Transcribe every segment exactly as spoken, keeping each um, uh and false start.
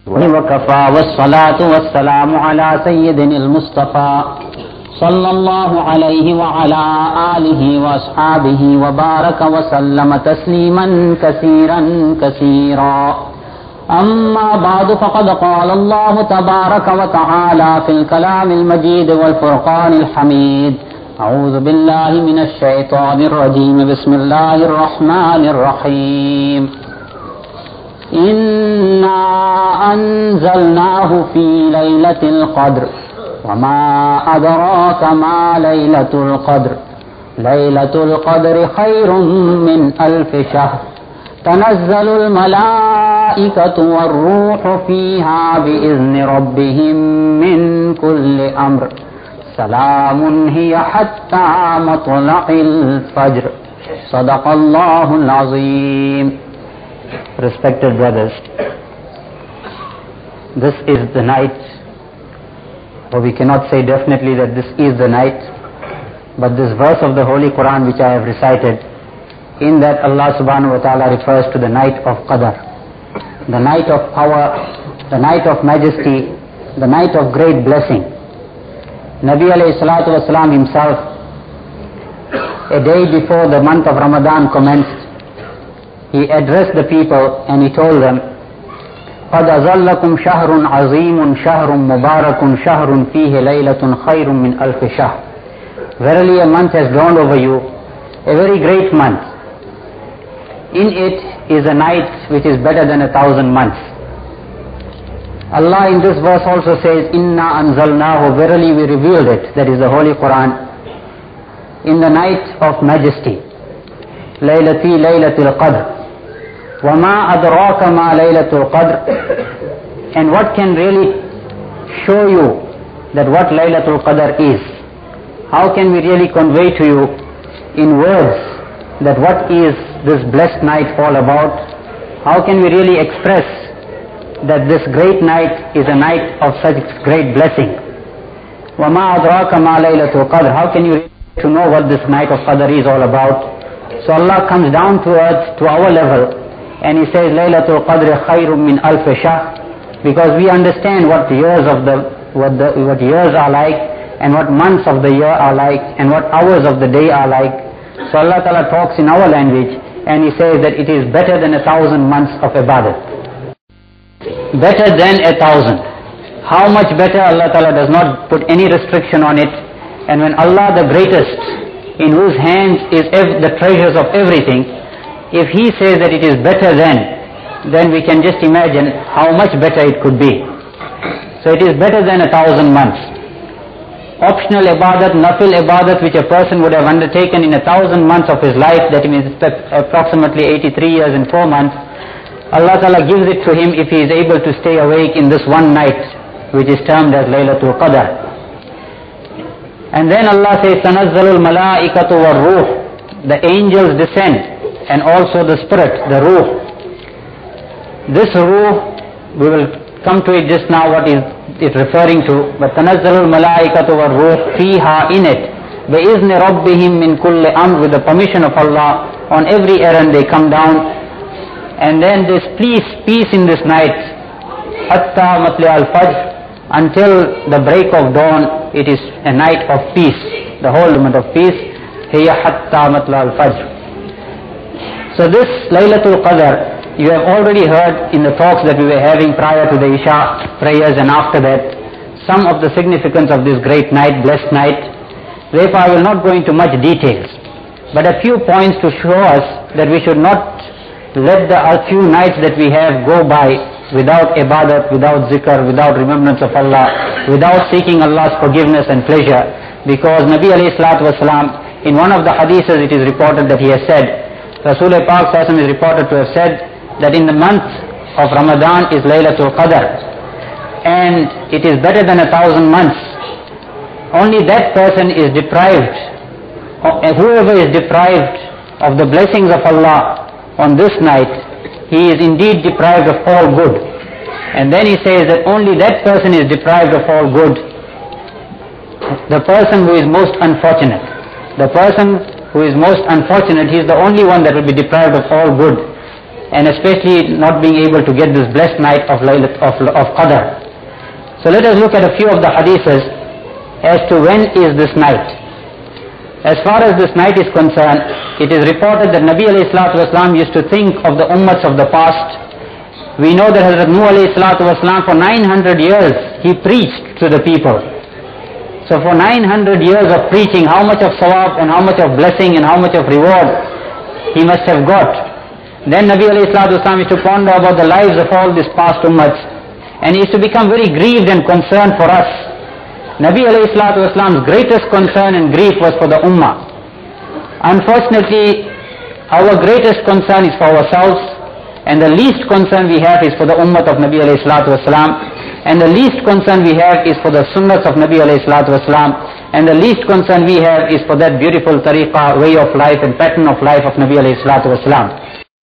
وكفى والصلاة والسلام على سيدنا المصطفى صلى الله عليه وعلى آله وأصحابه وبارك وسلم تسليما كثيرا كثيرا. أما بعد فقد قال الله تبارك وتعالى في الكلام المجيد والفرقان الحميد: أعوذ بالله من الشيطان الرجيم. بسم الله الرحمن الرحيم. إنا أنزلناه في ليلة القدر وما أدراك ما ليلة القدر ليلة القدر خير من ألف شهر تنزل الملائكة والروح فيها بإذن ربهم من كل أمر سلام هي حتى مطلع الفجر. صدق الله العظيم. Respected brothers, this is the night, or we cannot say definitely that this is the night, but this verse of the Holy Quran which I have recited, in that Allah subhanahu wa ta'ala refers to the night of Qadr, the night of power, the night of majesty, the night of great blessing. Nabi alayhi salatu wasalam himself, a day before the month of Ramadan commenced, he addressed the people and he told them, قَدْ أَظَلَّكُمْ شَهْرٌ عَظِيمٌ شَهْرٌ مُبَارَكٌ شَهْرٌ فِيهِ لَيْلَةٌ خَيْرٌ مِنْ أَلْفِ شَهْرٍ. Verily a month has dawned over you, a very great month. In it is a night which is better than a thousand months. Allah in this verse also says, Inna anzalnahu, verily we revealed it, that is the Holy Quran, in the night of majesty. Laylati laylatil qadr. Wama adraka ma laylatul qadr. And what can really show you that what Laylatul Qadr is? How can we really convey to you in words that what is this blessed night all about? How can we really express that this great night is a night of such great blessing? Wama adraka ma laylatul qadr. How can you really to know what this night of Qadr is all about? So Allah comes down to earth, to our level, and He says Laylatul Qadr khayrun min alf shahr, because we understand what years of the what the what years are like, and what months of the year are like, and what hours of the day are like. So Allah Ta'ala talks in our language, and He says that it is better than a thousand months of ibadat. Better than a thousand. How much better? Allah Ta'ala does not put any restriction on it. And when Allah the greatest, in whose hands is ev- the treasures of everything, if He says that it is better than, then we can just imagine how much better it could be. So it is better than a thousand months. Optional ibadat, nafil ibadat, which a person would have undertaken in a thousand months of his life, that means approximately eighty-three years and four months, Allah Ta'ala gives it to him if he is able to stay awake in this one night, which is termed as Laylatul Qadr. And then Allah says, Tanazzalul malaikatu war ruh. The angels descend, and also the spirit, the ruh. This ruh, we will come to it just now, what is it referring to. But Tanazzalul malaikatu war ruh, fiha, in it, bi'izni rabbihim min kulli amr, with the permission of Allah, on every errand they come down. And then this peace, peace in this night, hatta matli al-fajr, until the break of dawn, it is a night of peace, the whole month of peace. Hiya hatta matla al-fajr. So this Laylatul Qadr, you have already heard in the talks that we were having prior to the Isha prayers and after that, some of the significance of this great night, blessed night. Therefore I will not go into much details, but a few points to show us that we should not let the a few nights that we have go by without ibadat, without zikr, without remembrance of Allah, without seeking Allah's forgiveness and pleasure. Because Nabi alayhi salatu wasalam, in one of the hadiths it is reported that he has said, Rasulullah Pak Sallallahu is reported to have said that in the month of Ramadan is Laylatul Qadr, and it is better than a thousand months. Only that person is deprived, whoever is deprived of the blessings of Allah on this night, he is indeed deprived of all good. And then he says that only that person is deprived of all good, the person who is most unfortunate. The person who is most unfortunate, he is the only one that will be deprived of all good. and especially not being able to get this blessed night of Laylat of, of Qadr. So let us look at a few of the hadiths as to when is this night. As far as this night is concerned, it is reported that Nabi alayhi salatu wasalam used to think of the ummats of the past. We know that Hazrat Nuh alayhi salatu wasalam for nine hundred years he preached to the people. So for nine hundred years of preaching, how much of sawab and how much of blessing and how much of reward he must have got. Then Nabi alayhi salatu wasalam used to ponder about the lives of all these past ummats, and he used to become very grieved and concerned for us. Nabi alayhi salatu wasalam's greatest concern and grief was for the ummah. Unfortunately, our greatest concern is for ourselves, and the least concern we have is for the ummah of Nabi alayhi salatu wasalam, and the least concern we have is for the sunnahs of Nabi alayhi salatu wasalam, and the least concern we have is for that beautiful tariqah, way of life and pattern of life of Nabi alayhi salatu wasalam.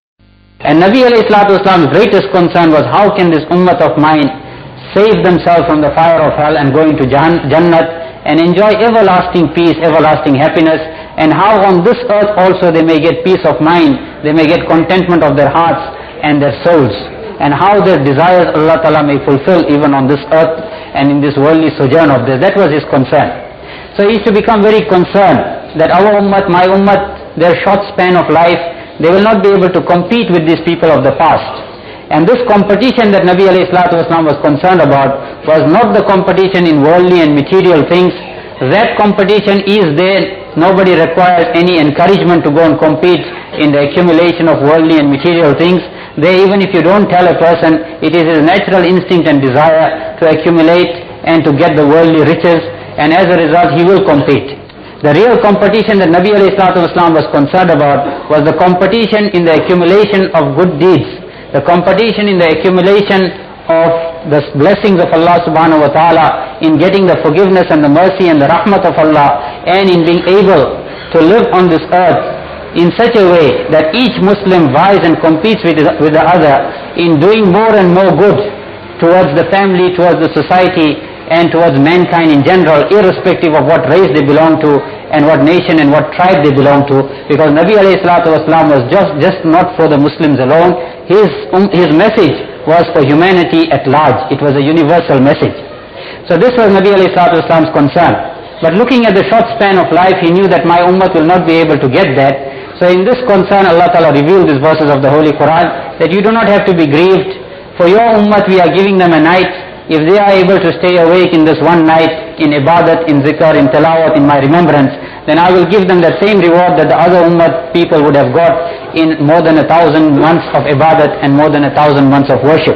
And Nabi alayhi salatu wasalam's greatest concern was, how can this ummah of mine save themselves from the fire of hell and go into Jannat and enjoy everlasting peace, everlasting happiness, and how on this earth also they may get peace of mind, they may get contentment of their hearts and their souls, and how their desires Allah Ta'ala may fulfill even on this earth and in this worldly sojourn of theirs. That was his concern. So he used to become very concerned that our ummah, my ummah, their short span of life, they will not be able to compete with these people of the past. And this competition that Nabi alayhi salatu wasalam was concerned about was not the competition in worldly and material things. That competition is there. Nobody requires any encouragement to go and compete in the accumulation of worldly and material things. There, even if you don't tell a person, it is his natural instinct and desire to accumulate and to get the worldly riches, and as a result he will compete. The real competition that Nabi alayhi salatu wasalam was concerned about was the competition in the accumulation of good deeds. The competition in the accumulation of the blessings of Allah subhanahu wa ta'ala, in getting the forgiveness and the mercy and the rahmat of Allah, and in being able to live on this earth in such a way that each Muslim vies and competes with the, with the other in doing more and more good towards the family, towards the society, and towards mankind in general, irrespective of what race they belong to and what nation and what tribe they belong to. Because Nabi alayhi salatu wasalam was just, just not for the Muslims alone. His, um, his message was for humanity at large. It was a universal message. So this was Nabi alayhi salatu wasalam's concern. But looking at the short span of life, he knew that my ummah will not be able to get that. So in this concern, Allah Ta'ala revealed these verses of the Holy Quran, that you do not have to be grieved. For your ummah, we are giving them a night. If they are able to stay awake in this one night, in ibadat, in zikr, in tilawat, in my remembrance, then I will give them that same reward that the other ummah people would have got in more than a thousand months of ibadat and more than a thousand months of worship.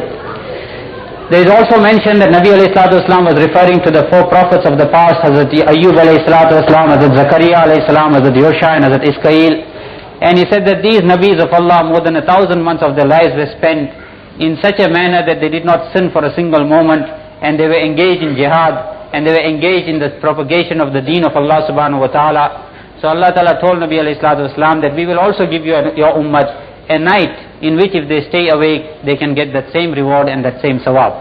There is also mentioned that Nabi alayhi salatu wasalam was referring to the four prophets of the past, Hazrat Ayyub alayhi salatu wasalam, Hazrat Zakaria alayhi salam, Hazrat Yosha and Hazrat Iskail. And he said that these Nabis of Allah, more than a thousand months of their lives were spent in such a manner that they did not sin for a single moment, and they were engaged in jihad, and they were engaged in the propagation of the deen of Allah subhanahu wa ta'ala. So Allah Ta'ala told Nabi alayhi salatu wasalam that we will also give you a, your ummah a night in which if they stay awake, they can get that same reward and that same sawab.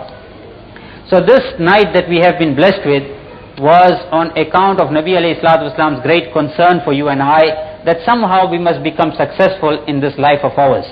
So this night that we have been blessed with was on account of Nabi alayhi salatu wasalam's great concern for you and I, that somehow we must become successful in this life of ours.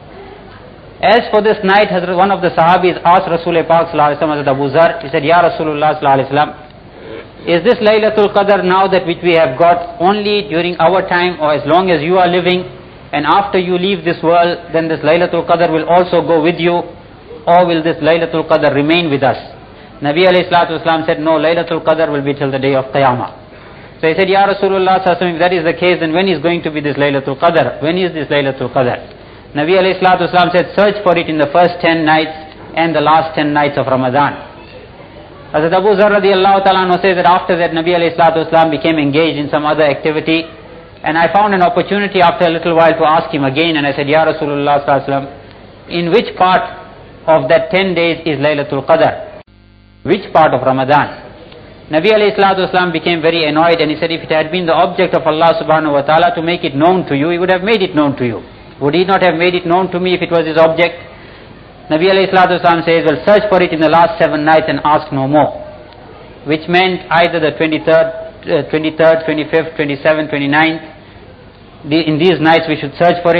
As for this night, Hazrat, one of the Sahabis asked Rasulullah Pak sallallahu alaihi wasallam, Hazrat Abu Zar, he said, Ya Rasulullah sallallahu alaihi wasallam, is this Laylatul Qadr now that which we have got only during our time or as long as you are living, and after you leave this world, then this Laylatul Qadr will also go with you, or will this Laylatul Qadr remain with us? Nabi alayhi salatu wasalam said, no, Laylatul Qadr will be till the day of Qiyamah. So he said, Ya Rasulullah sallallahu alaihi wasallam, if that is the case, then when is going to be this Laylatul Qadr? When is this Laylatul Qadr? Nabi alayhi salatu wasalam said, search for it in the first ten nights and the last ten nights of Ramadan. Hazrat Abu Zar radiallahu ta'ala anhu says that after that Nabi alayhi salatu wasalam became engaged in some other activity, and I found an opportunity after a little while to ask him again, and I said, Ya Rasulullah sallallahu alaihi wasallam, in which part of that ten days is Laylatul Qadr? Which part of Ramadan? Nabi alayhi salatu wasalam became very annoyed, and he said, if it had been the object of Allah subhanahu wa ta'ala to make it known to you, he would have made it known to you. Would he not have made it known to me if it was his object? Nabi alayhi salatu wasalam says, well, search for it in the last seven nights and ask no more. Which meant either the twenty-third, uh, twenty-third, twenty-fifth, twenty-seventh, twenty-ninth. The, in these nights we should search for it,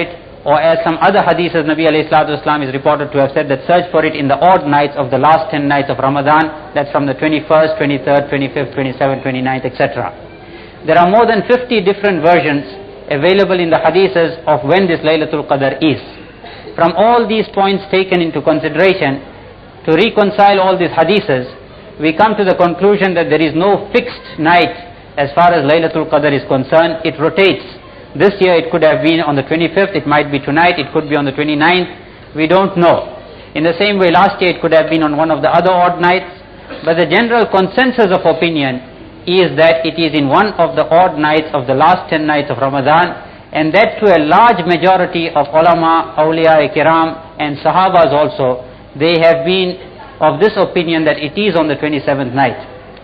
Or as some other hadiths, Nabi alayhi salatu wasalam is reported to have said that search for it in the odd nights of the last ten nights of Ramadan. That's from the twenty-first, twenty-third, twenty-fifth, twenty-seventh, twenty-ninth, et cetera. There are more than fifty different versions available in the hadiths of when this Laylatul Qadr is. From all these points taken into consideration, to reconcile all these hadiths, we come to the conclusion that there is no fixed night as far as Laylatul Qadr is concerned. It rotates. This year it could have been on the twenty-fifth, it might be tonight, it could be on the twenty-ninth, we don't know. In the same way, last year it could have been on one of the other odd nights, but the general consensus of opinion is that it is in one of the odd nights of the last ten nights of Ramadan, and that to a large majority of ulama, awliya kiram and sahabas also, they have been of this opinion that it is on the twenty-seventh night.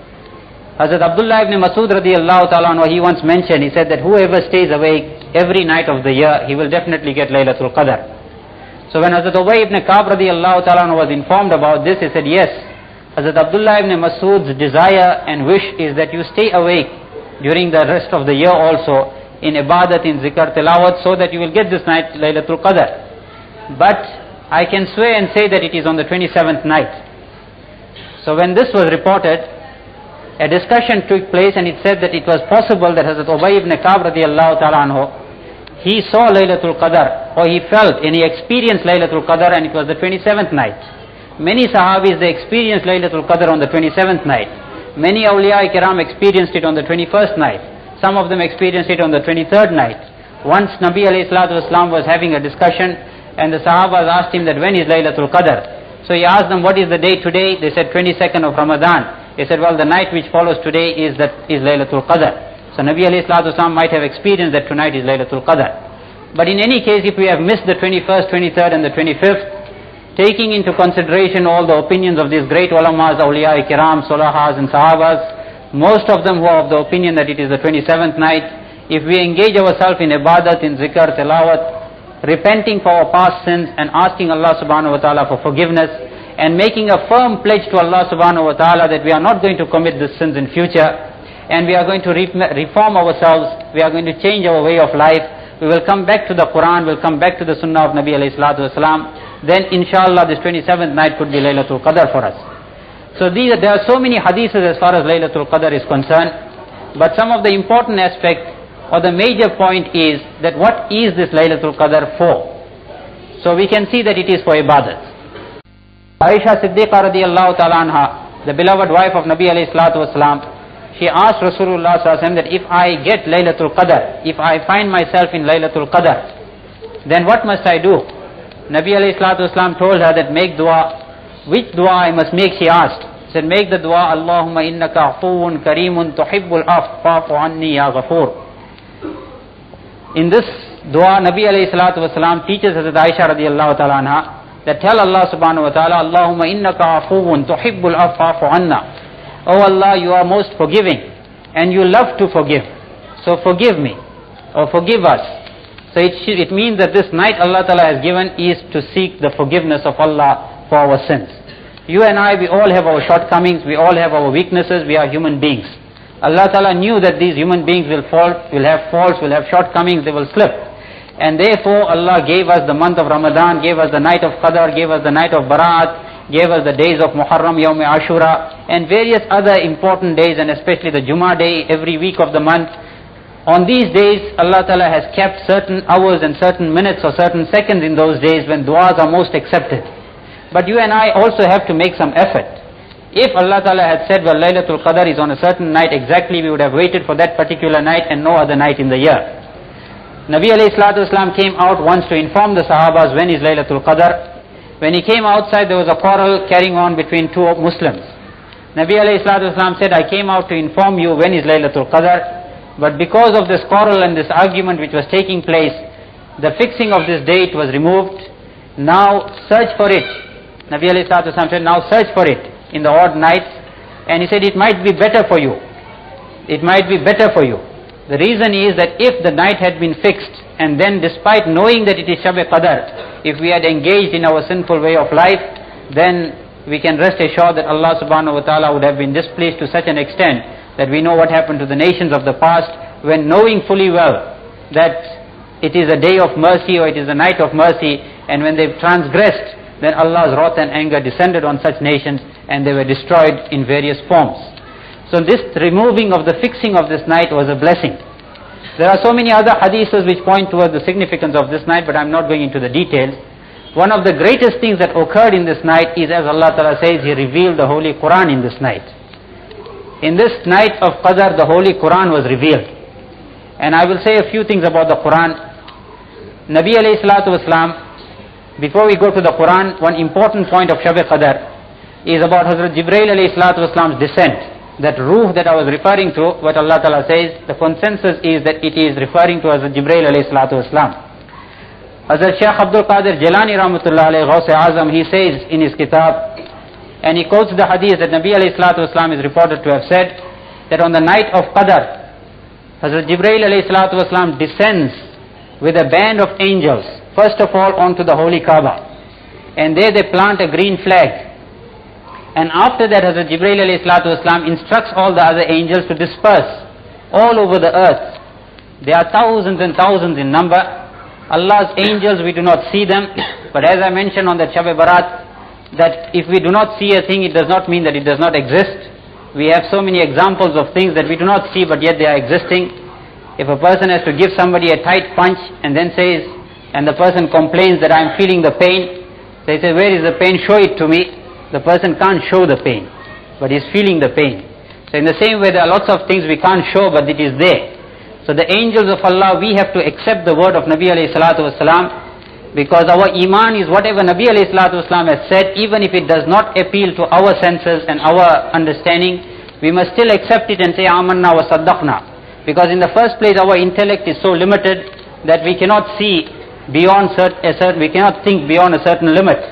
Hazrat Abdullah ibn Masud radiallahu ta'ala anhu, he once mentioned, he said that whoever stays awake every night of the year, he will definitely get Laylatul Qadr. So when Hazrat Ubay ibn Ka'b radiallahu ta'ala anhu was informed about this, he said, yes, Hazrat Abdullah ibn Masud's desire and wish is that you stay awake during the rest of the year also in ibadat, in zikr, tilawat, so that you will get this night Laylatul Qadr. But I can swear and say that it is on the twenty-seventh night. So when this was reported, a discussion took place, and it said that it was possible that Hazrat Ubay ibn Ka'b radiallahu ta'ala anhu, he saw Laylatul Qadr, or he felt and he experienced Laylatul Qadr, and it was the twenty-seventh night. Many Sahabis, they experienced Laylatul Qadr on the twenty-seventh night. Many awliya kiram experienced it on the twenty-first night. Some of them experienced it on the twenty-third night. Once Nabi alayhi salatu wasalam was having a discussion, and the Sahabas asked him that when is Laylatul Qadr? So he asked them, what is the day today? They said twenty-second of Ramadan. He said, well, the night which follows today is that is Laylatul Qadr. So Nabi alayhi salatu wasalam might have experienced that tonight is Laylatul Qadr. But in any case, if we have missed the twenty-first, twenty-third and the twenty-fifth, taking into consideration all the opinions of these great ulamas, awliya kiram, salahas and sahabas, most of them who are of the opinion that it is the twenty-seventh night, if we engage ourselves in ibadat, in zikr, tilawat, repenting for our past sins and asking Allah subhanahu wa ta'ala for forgiveness, and making a firm pledge to Allah subhanahu wa ta'ala that we are not going to commit these sins in future, and we are going to re reform ourselves, we are going to change our way of life, we will come back to the Quran, we will come back to the Sunnah of Nabi alayhi salatu wasalam, then inshallah this twenty-seventh night could be Laylatul Qadr for us. So these, there are so many hadiths as far as Laylatul Qadr is concerned, but some of the important aspect or the major point is that what is this Laylatul Qadr for? So we can see that it is for ibadat. Aisha Siddiqa radiallahu ta'ala anha, the beloved wife of Nabi alayhi salatu wasalam, she asked Rasulullah sallallahu alayhi wa sallam that if I get Laylatul Qadr, if I find myself in Laylatul Qadr, then what must I do? Nabi alayhi salatu wasalam told her that make dua. Which dua I must make, she asked. She said, make the dua, Allahumma innaka afuun kareemun tuhibbul af fa'fu anni ya ghafoor. In this dua, Nabi alayhi salatu wasalam teaches Hazrat Aisha radiallahu ta'ala anha that tell Allah subhanahu wa ta'ala, Allahumma innaka afuun tuhibbul af fa'fu anna. Oh Allah, you are most forgiving and you love to forgive. So forgive me or forgive us. So it, it means that this night Allah ta'ala has given is to seek the forgiveness of Allah for our sins. You and I, we all have our shortcomings, we all have our weaknesses, we are human beings. Allah ta'ala knew that these human beings will fall, will have faults, will have shortcomings, they will slip. And therefore Allah gave us the month of Ramadan, gave us the night of Qadr, gave us the night of Baraat, gave us the days of Muharram, Yawm Ashura, and various other important days, and especially the Jummah day every week of the month. On these days, Allah Ta'ala has kept certain hours and certain minutes or certain seconds in those days when du'as are most accepted. But you and I also have to make some effort. If Allah Ta'ala had said, well, Laylatul Qadr is on a certain night exactly, we would have waited for that particular night and no other night in the year. Nabi alayhi salatu wasalam came out once to inform the Sahabas when is Laylatul Qadr. When he came outside, there was a quarrel carrying on between two Muslims. Nabi alayhi salatu wasalam said, I came out to inform you when is Laylatul Qadr. But because of this quarrel and this argument which was taking place, the fixing of this date was removed. Now search for it. Nabi alayhi salatu wasalam said, now search for it in the odd nights. And he said, it might be better for you. It might be better for you. The reason is that if the night had been fixed, and then despite knowing that it is Shab-e Qadr, if we had engaged in our sinful way of life, then we can rest assured that Allah subhanahu wa ta'ala would have been displeased to such an extent that we know what happened to the nations of the past, when knowing fully well that it is a day of mercy or it is a night of mercy, and when they've transgressed, then Allah's wrath and anger descended on such nations and they were destroyed in various forms. So this removing of the fixing of this night was a blessing. There are so many other hadiths which point towards the significance of this night, but I'm not going into the details. One of the greatest things that occurred in this night is, as Allah Ta'ala says, He revealed the Holy Quran in this night. In this night of Qadr, the Holy Quran was revealed. And I will say a few things about the Quran. Nabi alayhi salatu wasalam, before we go to the Quran, one important point of Shab-e Qadr is about Hazrat Jibreel alayhi salatu wasalam's descent. That ruh that I was referring to, what Allah Ta'ala says, the consensus is that it is referring to Hazrat Jibreel alayhi salatu wasalam. Hazrat Shaykh Abdul Qadir Jilani rahmatullah alayhi Ghawse Azam, he says in his kitab, and he quotes the hadith that Nabi alayhi salatu wasalam is reported to have said, that on the night of Qadr, Hazrat Jibreel alayhi salatu wasalam descends with a band of angels, first of all onto the holy Kaaba, and there they plant a green flag. And after that, Hazrat Jibreel alayhi salatu wasalam instructs all the other angels to disperse all over the earth. There are thousands and thousands in number. Allah's angels, we do not see them, but as I mentioned on the Shab-e Barat, that if we do not see a thing, it does not mean that it does not exist. We have so many examples of things that we do not see, but yet they are existing. If a person has to give somebody a tight punch and then says, and the person complains that I am feeling the pain, so he says, where is the pain? Show it to me. The person can't show the pain, but he's feeling the pain. So in the same way, there are lots of things we can't show, but it is there. So the angels of Allah, we have to accept the word of Nabi alayhi salatu wasalam, because our iman is whatever Nabi alayhi salatu wasalam has said, even if it does not appeal to our senses and our understanding, we must still accept it and say amanna wa saddaqna. Because in the first place, our intellect is so limited that we cannot see beyond a certain, we cannot think beyond a certain limit.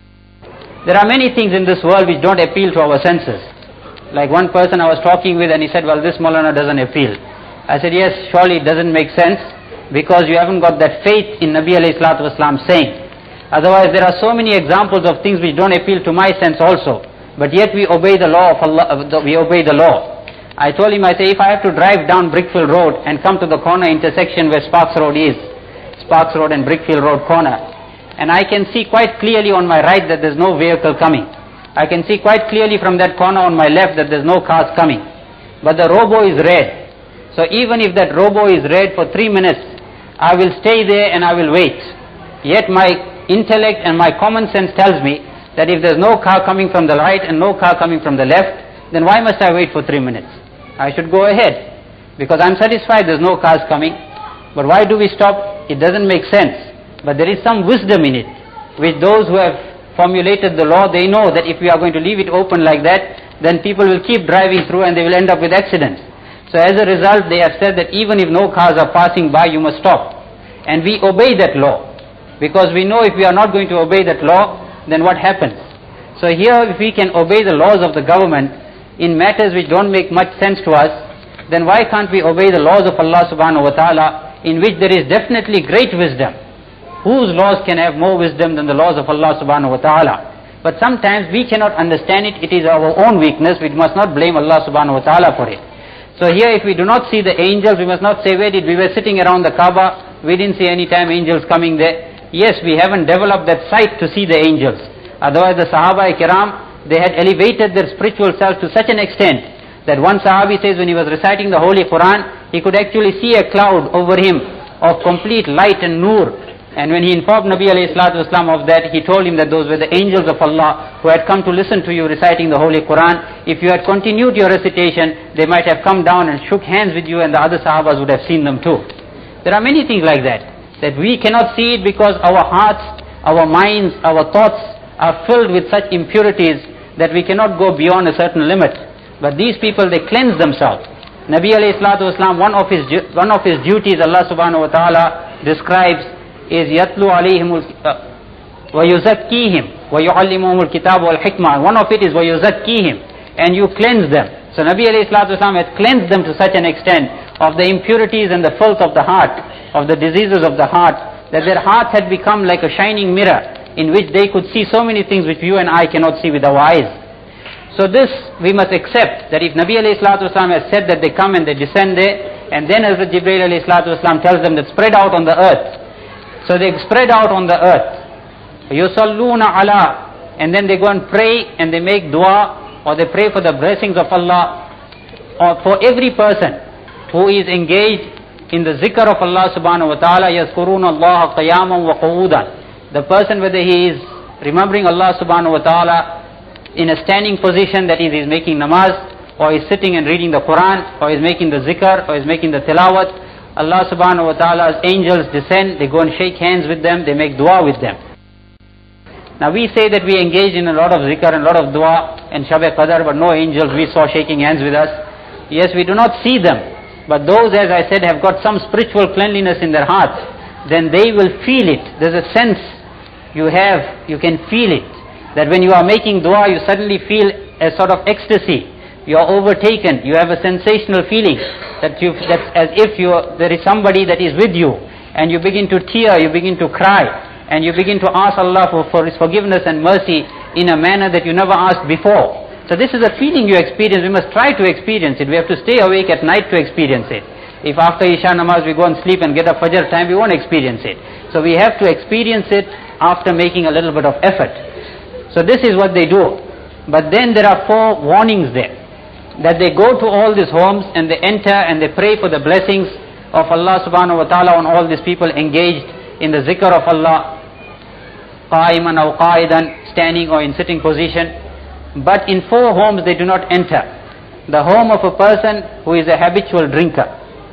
There are many things in this world which don't appeal to our senses. Like one person I was talking with, and he said, well, this Maulana doesn't appeal. I said, yes, surely it doesn't make sense, because you haven't got that faith in Nabi alayhi salatu wasalam saying. Otherwise, there are so many examples of things which don't appeal to my sense also, but yet we obey the law of Allah, we obey the law. I told him, I say, if I have to drive down Brickfield Road and come to the corner intersection where Sparks Road is, Sparks Road and Brickfield Road corner, and I can see quite clearly on my right that there's no vehicle coming. I can see quite clearly from that corner on my left that there's no cars coming. But the robo is red. So even if that robo is red for three minutes, I will stay there and I will wait. Yet my intellect and my common sense tells me that if there's no car coming from the right and no car coming from the left, then why must I wait for three minutes? I should go ahead, because I'm satisfied there's no cars coming. But why do we stop? It doesn't make sense. But there is some wisdom in it, which those who have formulated the law, they know that if we are going to leave it open like that, then people will keep driving through and they will end up with accidents. So as a result, they have said that even if no cars are passing by, you must stop. And we obey that law, because we know if we are not going to obey that law, then what happens? So here, if we can obey the laws of the government in matters which don't make much sense to us, then why can't we obey the laws of Allah subhanahu wa ta'ala, in which there is definitely great wisdom? Whose laws can have more wisdom than the laws of Allah subhanahu wa ta'ala? But sometimes we cannot understand it. It is our own weakness. We must not blame Allah subhanahu wa ta'ala for it. So here, if we do not see the angels, we must not say, where did we were sitting around the Kaaba, we didn't see any time angels coming there. Yes, we haven't developed that sight to see the angels. Otherwise, the Sahaba Kiram, they had elevated their spiritual self to such an extent that one Sahabi says when he was reciting the Holy Quran, he could actually see a cloud over him of complete light and nur. And when he informed Nabi alayhi salatu wasalam of that, he told him that those were the angels of Allah who had come to listen to you reciting the Holy Quran. If you had continued your recitation, they might have come down and shook hands with you, and the other Sahabas would have seen them too. There are many things like that, that we cannot see it because our hearts, our minds, our thoughts are filled with such impurities that we cannot go beyond a certain limit. But these people, they cleanse themselves. Nabi alayhi salatu wasalam, one of his, one of his duties, Allah subhanahu wa ta'ala describes, is yatlu alayhim wa yuzakkihim wa yuallimuhum al-kitab wal hikmah. One of it is wa yuzakkihim, and you cleanse them. So Nabi alayhi salatu wasalam has cleansed them to such an extent of the impurities and the filth of the heart, of the diseases of the heart, that their hearts had become like a shining mirror in which they could see so many things which you and I cannot see with our eyes. So this we must accept, that if Nabi alayhi salatu wasalam has said that they come and they descend there, And then Hazrat Jibreel alayhi salatu wasalam tells them that spread out on the earth. So they spread out on the earth. يُصَلُّونَ عَلَىٰ, and then they go and pray and they make dua, or they pray for the blessings of Allah, or for every person who is engaged in the zikr of Allah subhanahu wa ta'ala. يَذْكُرُونَ اللَّهَ قِيَامًا وَقُعُودًا. The person, whether he is remembering Allah subhanahu wa ta'ala in a standing position, that is, he is making namaz, or is sitting and reading the Quran, or is making the zikr, or is making the tilawat, Allah subhanahu wa ta'ala's angels descend, they go and shake hands with them, they make dua with them. Now we say that we engage in a lot of zikr and a lot of dua and Shab-e Qadr, but no angels we saw shaking hands with us. Yes, we do not see them, but those, as I said, have got some spiritual cleanliness in their hearts, then they will feel it. There's a sense you have, you can feel it, that when you are making dua, you suddenly feel a sort of ecstasy. You are overtaken, you have a sensational feeling that you, that's as if you, there is somebody that is with you, and you begin to tear, you begin to cry, and you begin to ask Allah for, for His forgiveness and mercy in a manner that you never asked before. So this is a feeling you experience. We must try to experience it. We have to stay awake at night to experience it. If after Isha Namaz we go and sleep and get up Fajr time, we won't experience it. So we have to experience it after making a little bit of effort. So this is what they do. But then there are four warnings there, that they go to all these homes and they enter and they pray for the blessings of Allah subhanahu wa ta'ala on all these people engaged in the zikr of Allah, qa'iman aw qa'idan, standing or in sitting position. But in four homes they do not enter. The home of a person who is a habitual drinker.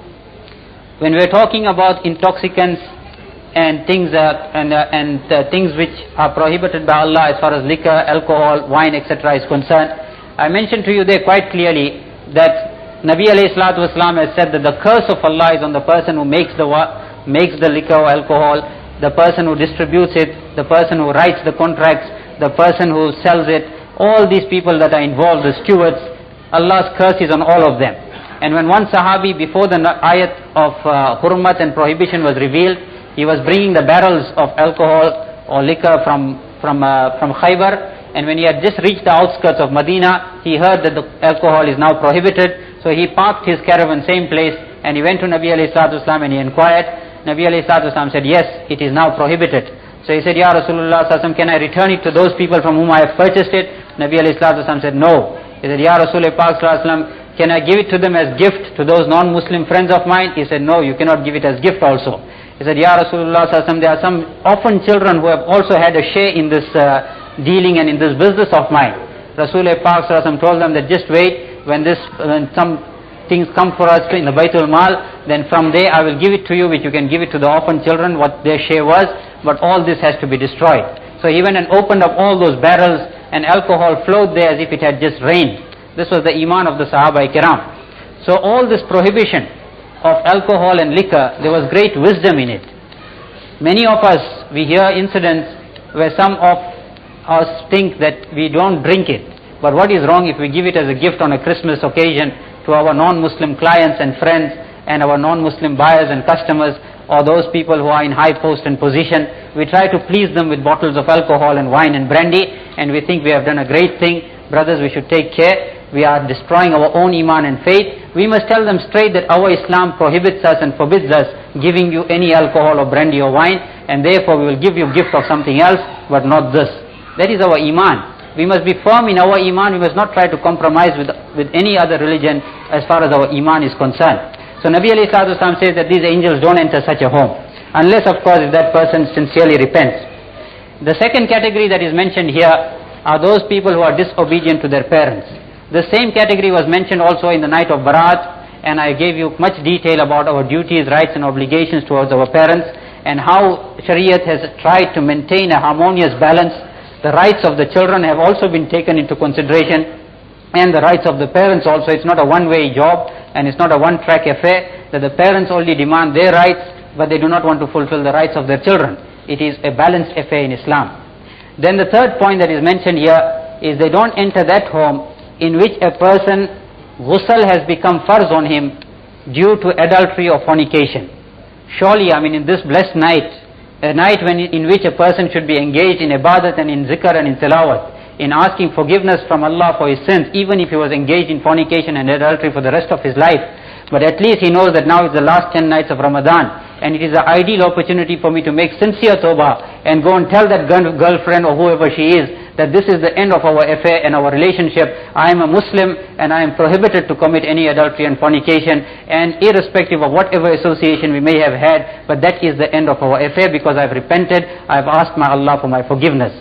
When we are talking about intoxicants and things uh, and, uh, and uh, things which are prohibited by Allah as far as liquor, alcohol, wine, et cetera is concerned, I mentioned to you there quite clearly that Nabi alayhi salatu wasalam has said that the curse of Allah is on the person who makes the makes the liquor or alcohol, the person who distributes it, the person who writes the contracts, the person who sells it, all these people that are involved, the stewards, Allah's curse is on all of them. And when one Sahabi, before the ayat of uh, hurmat and prohibition was revealed, he was bringing the barrels of alcohol or liquor from from uh, from Khaybar. And when he had just reached the outskirts of Medina, he heard that the alcohol is now prohibited. So he parked his caravan same place and he went to Nabi alayhi salatu wasalam and he inquired. Nabi alayhi salatu wasalam said, yes, it is now prohibited. So he said, Ya Rasulullah sallallahu alaihi wasallam, can I return it to those people from whom I have purchased it? Nabi alayhi salatu wasalam said, no. He said, Ya Rasulullah sallallahu alaihi wasallam, can I give it to them as gift to those non-Muslim friends of mine? He said, no, you cannot give it as gift also. He said, Ya Rasulullah sallallahu alaihi wasallam, there are some orphan children who have also had a share in this uh, dealing and in this business of mine. Rasulullah sallallahu alaihi wasallam told them that just wait, when this, when some things come for us in the Baitul Mal, then from there I will give it to you, which you can give it to the orphan children, what their share was, but all this has to be destroyed. So he went and opened up all those barrels and alcohol flowed there as if it had just rained. This was the iman of the Sahaba Kiram. So all this prohibition of alcohol and liquor, there was great wisdom in it. Many of us, we hear incidents where some of us think that we don't drink it. But what is wrong if we give it as a gift on a Christmas occasion to our non-Muslim clients and friends and our non-Muslim buyers and customers, or those people who are in high post and position? We try to please them with bottles of alcohol and wine and brandy, and we think we have done a great thing. Brothers, we should take care. We are destroying our own iman and faith. We must tell them straight that our Islam prohibits us and forbids us giving you any alcohol or brandy or wine, and therefore we will give you gift of something else, but not this. That is our iman. We must be firm in our iman. We must not try to compromise with, with any other religion as far as our iman is concerned. So Nabi alayhi salatu wasalam says that these angels don't enter such a home, unless of course if that person sincerely repents. The second category that is mentioned here are those people who are disobedient to their parents. The same category was mentioned also in the night of Barat, and I gave you much detail about our duties, rights and obligations towards our parents, and how Shariat has tried to maintain a harmonious balance. The rights of the children have also been taken into consideration, and the rights of the parents also. It's not a one-way job, and it's not a one-track affair, that the parents only demand their rights, but they do not want to fulfill the rights of their children. It is a balanced affair in Islam. Then the third point that is mentioned here is they don't enter that home in which a person, ghusl has become farz on him due to adultery or fornication. Surely, I mean, in this blessed night, a night when in which a person should be engaged in ibadat and in zikr and in tilawat, in asking forgiveness from Allah for his sins, even if he was engaged in fornication and adultery for the rest of his life. But at least he knows that now it's the last ten nights of Ramadan, and it is an ideal opportunity for me to make sincere tawbah and go and tell that girlfriend or whoever she is that this is the end of our affair and our relationship. I am a Muslim and I am prohibited to commit any adultery and fornication, and irrespective of whatever association we may have had, but that is the end of our affair because I've repented, I've asked my Allah for my forgiveness.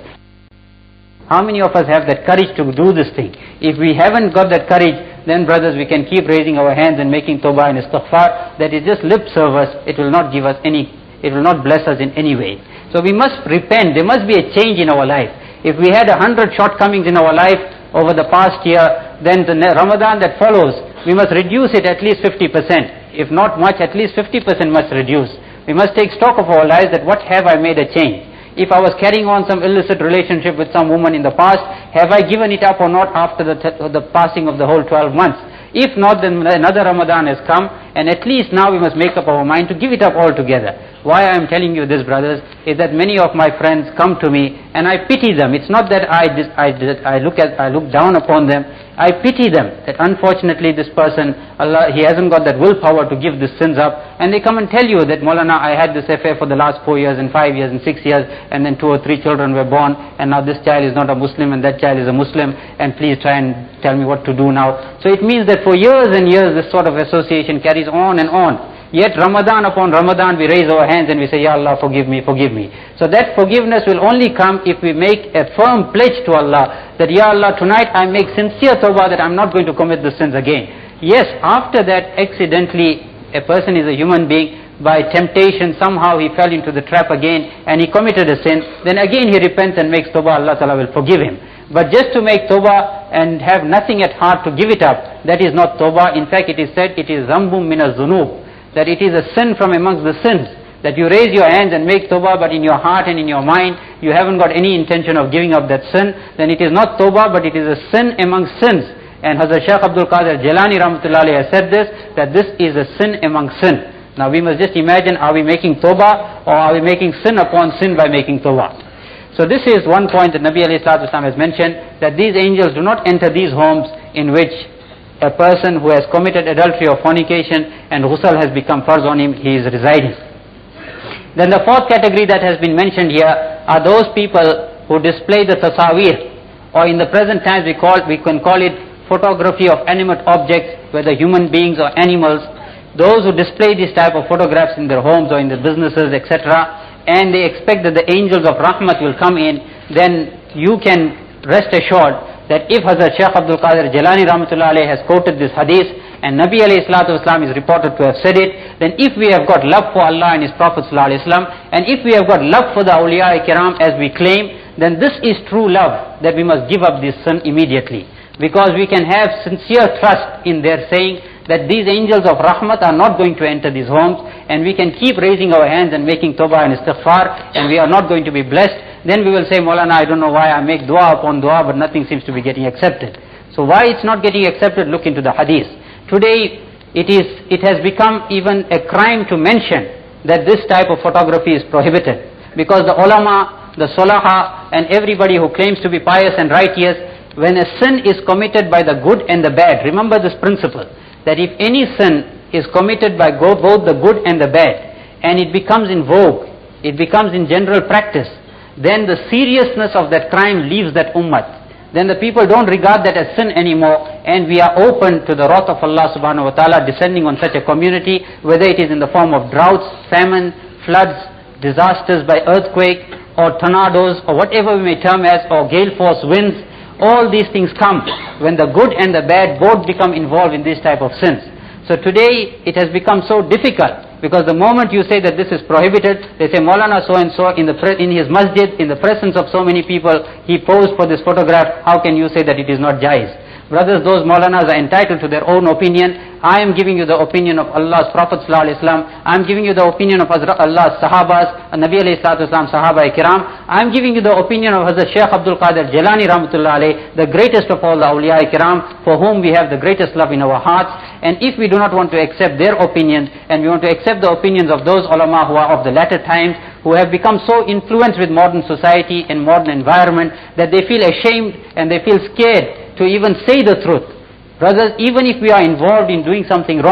How many of us have that courage to do this thing? If we haven't got that courage, then brothers, we can keep raising our hands and making tawbah and istighfar. That is just lip service. It will not give us any, it will not bless us in any way. So we must repent. There must be a change in our life. If we had a hundred shortcomings in our life over the past year, then the Ramadan that follows, we must reduce it at least fifty percent. If not much, at least fifty percent must reduce. We must take stock of our lives, that what have I made a change? If I was carrying on some illicit relationship with some woman in the past, have I given it up or not after the, the passing of the whole twelve months? If not, then another Ramadan has come, and at least now we must make up our mind to give it up altogether. Why I am telling you this, brothers, is that many of my friends come to me and I pity them. It's not that I, I, I, look, at, I look down upon them. I pity them that unfortunately this person, Allah, he hasn't got that willpower to give these sins up, and they come and tell you that, Maulana, I had this affair for the last four years and five years and six years, and then two or three children were born, and now this child is not a Muslim and that child is a Muslim, and please try and tell me what to do now. So it means that for years and years this sort of association carries on and on. Yet Ramadan upon Ramadan we raise our hands and we say, Ya Allah, forgive me, forgive me. So that forgiveness will only come if we make a firm pledge to Allah that, Ya Allah, tonight I make sincere tawbah that I'm not going to commit the sins again. Yes, after that accidentally a person is a human being, by temptation somehow he fell into the trap again and he committed a sin, then again he repents and makes tawbah, Allah Ta'ala will forgive him. But just to make tawbah and have nothing at heart to give it up, that is not tawbah. In fact, it is said it is zambum min az-zunub, that it is a sin from amongst the sins, that you raise your hands and make tawbah, but in your heart and in your mind you haven't got any intention of giving up that sin, then it is not tawbah, but it is a sin amongst sins. And Hazrat Shaykh Abdul Qadir Jilani Rahmatullah Alayhi has said this, that this is a sin among sin. Now we must just imagine, are we making tawbah or are we making sin upon sin by making tawbah? So this is one point that Nabi Alayhi Salatu Wasallam has mentioned, that these angels do not enter these homes in which a person who has committed adultery or fornication and ghusl has become farz on him, he is residing. Then the fourth category that has been mentioned here are those people who display the tasawir, or in the present times we call we can call it photography of animate objects, whether human beings or animals. Those who display this type of photographs in their homes or in their businesses, et cetera, and they expect that the angels of rahmat will come in, then you can rest assured that if Hazrat Shaykh Abdul Qadir Jilani Rahmatullah Alayhi has quoted this hadith and Nabi Alayhi Salatu Wasallam is reported to have said it, then if we have got love for Allah and His Prophet Sallallahu Alaihi Wasallam, and if we have got love for the awliya kiram as we claim, then this is true love, that we must give up this sin immediately. Because we can have sincere trust in their saying that these angels of rahmat are not going to enter these homes, and we can keep raising our hands and making tawbah and istighfar, and we are not going to be blessed. Then we will say, Maulana, I don't know why I make dua upon dua, but nothing seems to be getting accepted. So why it's not getting accepted? Look into the hadith. Today, it is, it has become even a crime to mention that this type of photography is prohibited. Because the ulama, the solaha, and everybody who claims to be pious and righteous, when a sin is committed by the good and the bad, remember this principle, that if any sin is committed by both the good and the bad, and it becomes in vogue, it becomes in general practice, then the seriousness of that crime leaves that ummah. Then the people don't regard that as sin anymore, and we are open to the wrath of Allah subhanahu wa ta'ala descending on such a community, whether it is in the form of droughts, famine, floods, disasters by earthquake, or tornadoes, or whatever we may term as, or gale force winds. All these things come when the good and the bad both become involved in this type of sins. So today it has become so difficult, because the moment you say that this is prohibited, they say Maulana so and so in the pre- in his masjid, in the presence of so many people, he posed for this photograph. How can you say that it is not jaiz? Brothers, those Maulanas are entitled to their own opinion. I am giving you the opinion of Allah's Prophet sallallahu alaihi wasallam. I am giving you the opinion of Allah's Sahabas, Nabi alayhi salatu wasallam, Sahaba kiram. I am giving you the opinion of Hazrat Shaykh Abdul Qadir Jilani Rahmatullah Alayhi, the greatest of all the awliya kiram, for whom we have the greatest love in our hearts. And if we do not want to accept their opinions, and we want to accept the opinions of those ulama who are of the latter times, who have become so influenced with modern society and modern environment that they feel ashamed and they feel scared to even say the truth. Brothers, even if we are involved in doing something wrong,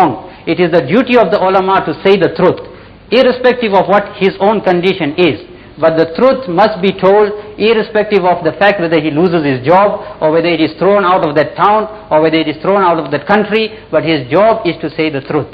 It is the duty of the ulama to say the truth, irrespective of what his own condition is. But the truth must be told irrespective of the fact whether he loses his job or whether it is thrown out of that town or whether it is thrown out of that country, but his job is to say the truth.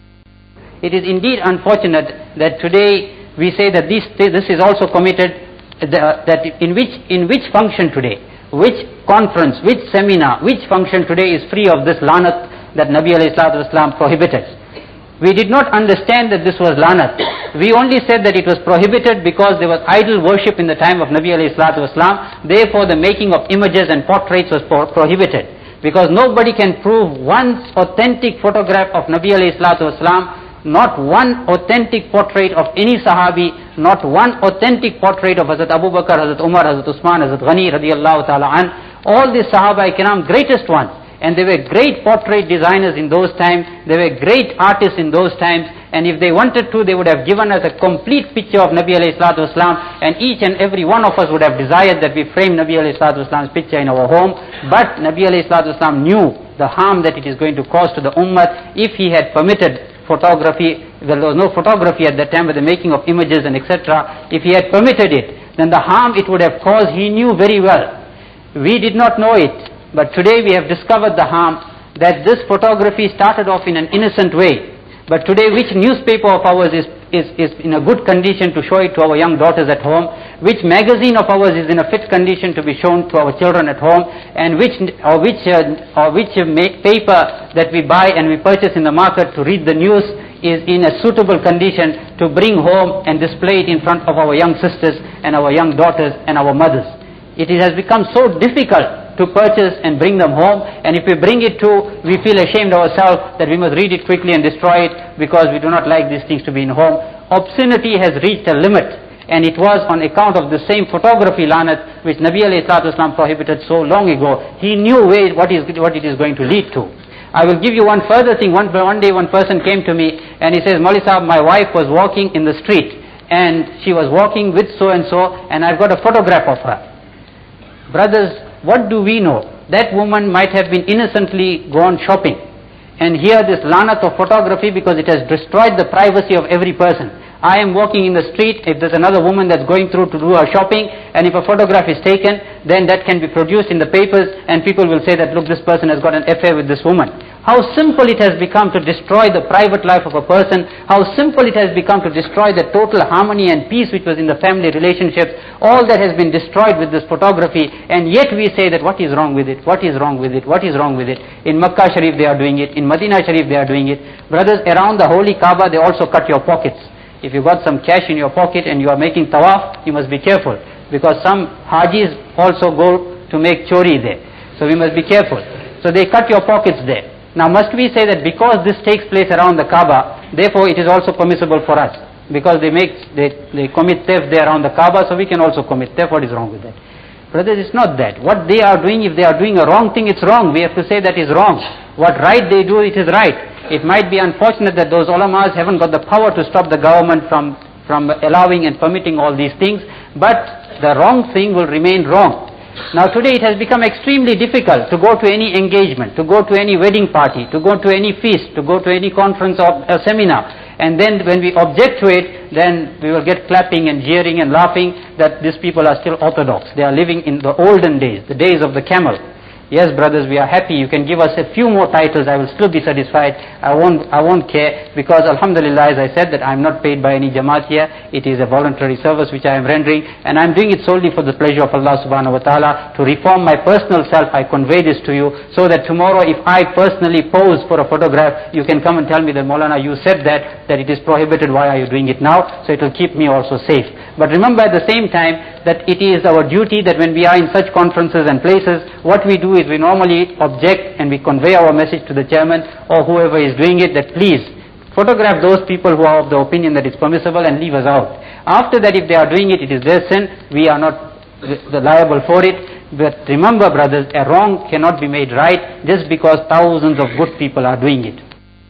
It is indeed unfortunate that today we say that this, this is also committed, the, that in which, in which function today, which conference, which seminar, which function today is free of this lanat that Nabi alayhi salatu wasalam prohibited. We did not understand that this was lanat. We only said that it was prohibited because there was idol worship in the time of Nabi alayhi salatu wasalam. Therefore the making of images and portraits was pro prohibited. Because nobody can prove one authentic photograph of Nabi alayhi salatu wasalam, not one authentic portrait of any sahabi, not one authentic portrait of Hazrat Abu Bakr, Hazrat Umar, Hazrat Usman, Hazrat Ghani radiallahu ta'ala an. All these sahaba kiram, greatest ones. And they were great portrait designers in those times, they were great artists in those times, and if they wanted to, they would have given us a complete picture of Nabi alayhi salatu wasalam, and each and every one of us would have desired that we frame Nabi alayhi salatu wasalam's picture in our home. But Nabi alayhi salatu wasalam knew the harm that it is going to cause to the ummah if he had permitted photography. There was no photography at that time with the making of images and et cetera. If he had permitted it, then the harm it would have caused he knew very well. We did not know it. But today we have discovered the harm, that this photography started off in an innocent way. But today which newspaper of ours is, is, is in a good condition to show it to our young daughters at home? Which magazine of ours is in a fit condition to be shown to our children at home? And which, or which, uh, or which uh, make paper that we buy and we purchase in the market to read the news is in a suitable condition to bring home and display it in front of our young sisters and our young daughters and our mothers? It has become so difficult to purchase and bring them home, and if we bring it to, we feel ashamed ourselves that we must read it quickly and destroy it because we do not like these things to be in home. Obscenity has reached a limit, and it was on account of the same photography lanat which Nabi alayhi salatu wasalam prohibited so long ago. He knew where, what, is, what it is going to lead to. I will give you one further thing. One, one day one person came to me and he says, Maulvi Sahab, my wife was walking in the street and she was walking with so and so, and I've got a photograph of her. Brothers, what do we know? That woman might have been innocently gone shopping, and here this lanat of photography, because it has destroyed the privacy of every person. I am walking in the street, if there's another woman that's going through to do her shopping, and if a photograph is taken, then that can be produced in the papers, and people will say that, look, this person has got an affair with this woman. How simple it has become to destroy the private life of a person, how simple it has become to destroy the total harmony and peace which was in the family relationships. All that has been destroyed with this photography, and yet we say that what is wrong with it, what is wrong with it, what is wrong with it. In Makkah Sharif they are doing it, in Medina Sharif they are doing it. Brothers, around the holy Kaaba they also cut your pockets. If you got some cash in your pocket and you are making tawaf, you must be careful, because some hajis also go to make chori there. So we must be careful. So they cut your pockets there. Now must we say that because this takes place around the Kaaba, therefore it is also permissible for us? Because they make, they, they commit theft there around the Kaaba, so we can also commit theft. What is wrong with that? Brothers, it's not that. What they are doing, if they are doing a wrong thing, it's wrong. We have to say that is wrong. What right they do, it is right. It might be unfortunate that those ulamas haven't got the power to stop the government from, from allowing and permitting all these things, but the wrong thing will remain wrong. Now today it has become extremely difficult to go to any engagement, to go to any wedding party, to go to any feast, to go to any conference or a seminar. And then when we object to it, then we will get clapping and jeering and laughing that these people are still orthodox. They are living in the olden days, the days of the camel. Yes, brothers, we are happy. You can give us a few more titles. I will still be satisfied. I won't, I won't care, because alhamdulillah, as I said, that I am not paid by any jamaat here. It is a voluntary service which I am rendering, and I am doing it solely for the pleasure of Allah subhanahu wa ta'ala. To reform my personal self, I convey this to you, so that tomorrow if I personally pose for a photograph, you can come and tell me that, Maulana, you said that, that it is prohibited. Why are you doing it now? So it will keep me also safe. But remember at the same time that it is our duty that when we are in such conferences and places, what we do is we normally object and we convey our message to the chairman or whoever is doing it, that please photograph those people who are of the opinion that it's permissible and leave us out. After that, if they are doing it, it is their sin. We are not liable for it. But remember, brothers, a wrong cannot be made right just because thousands of good people are doing it.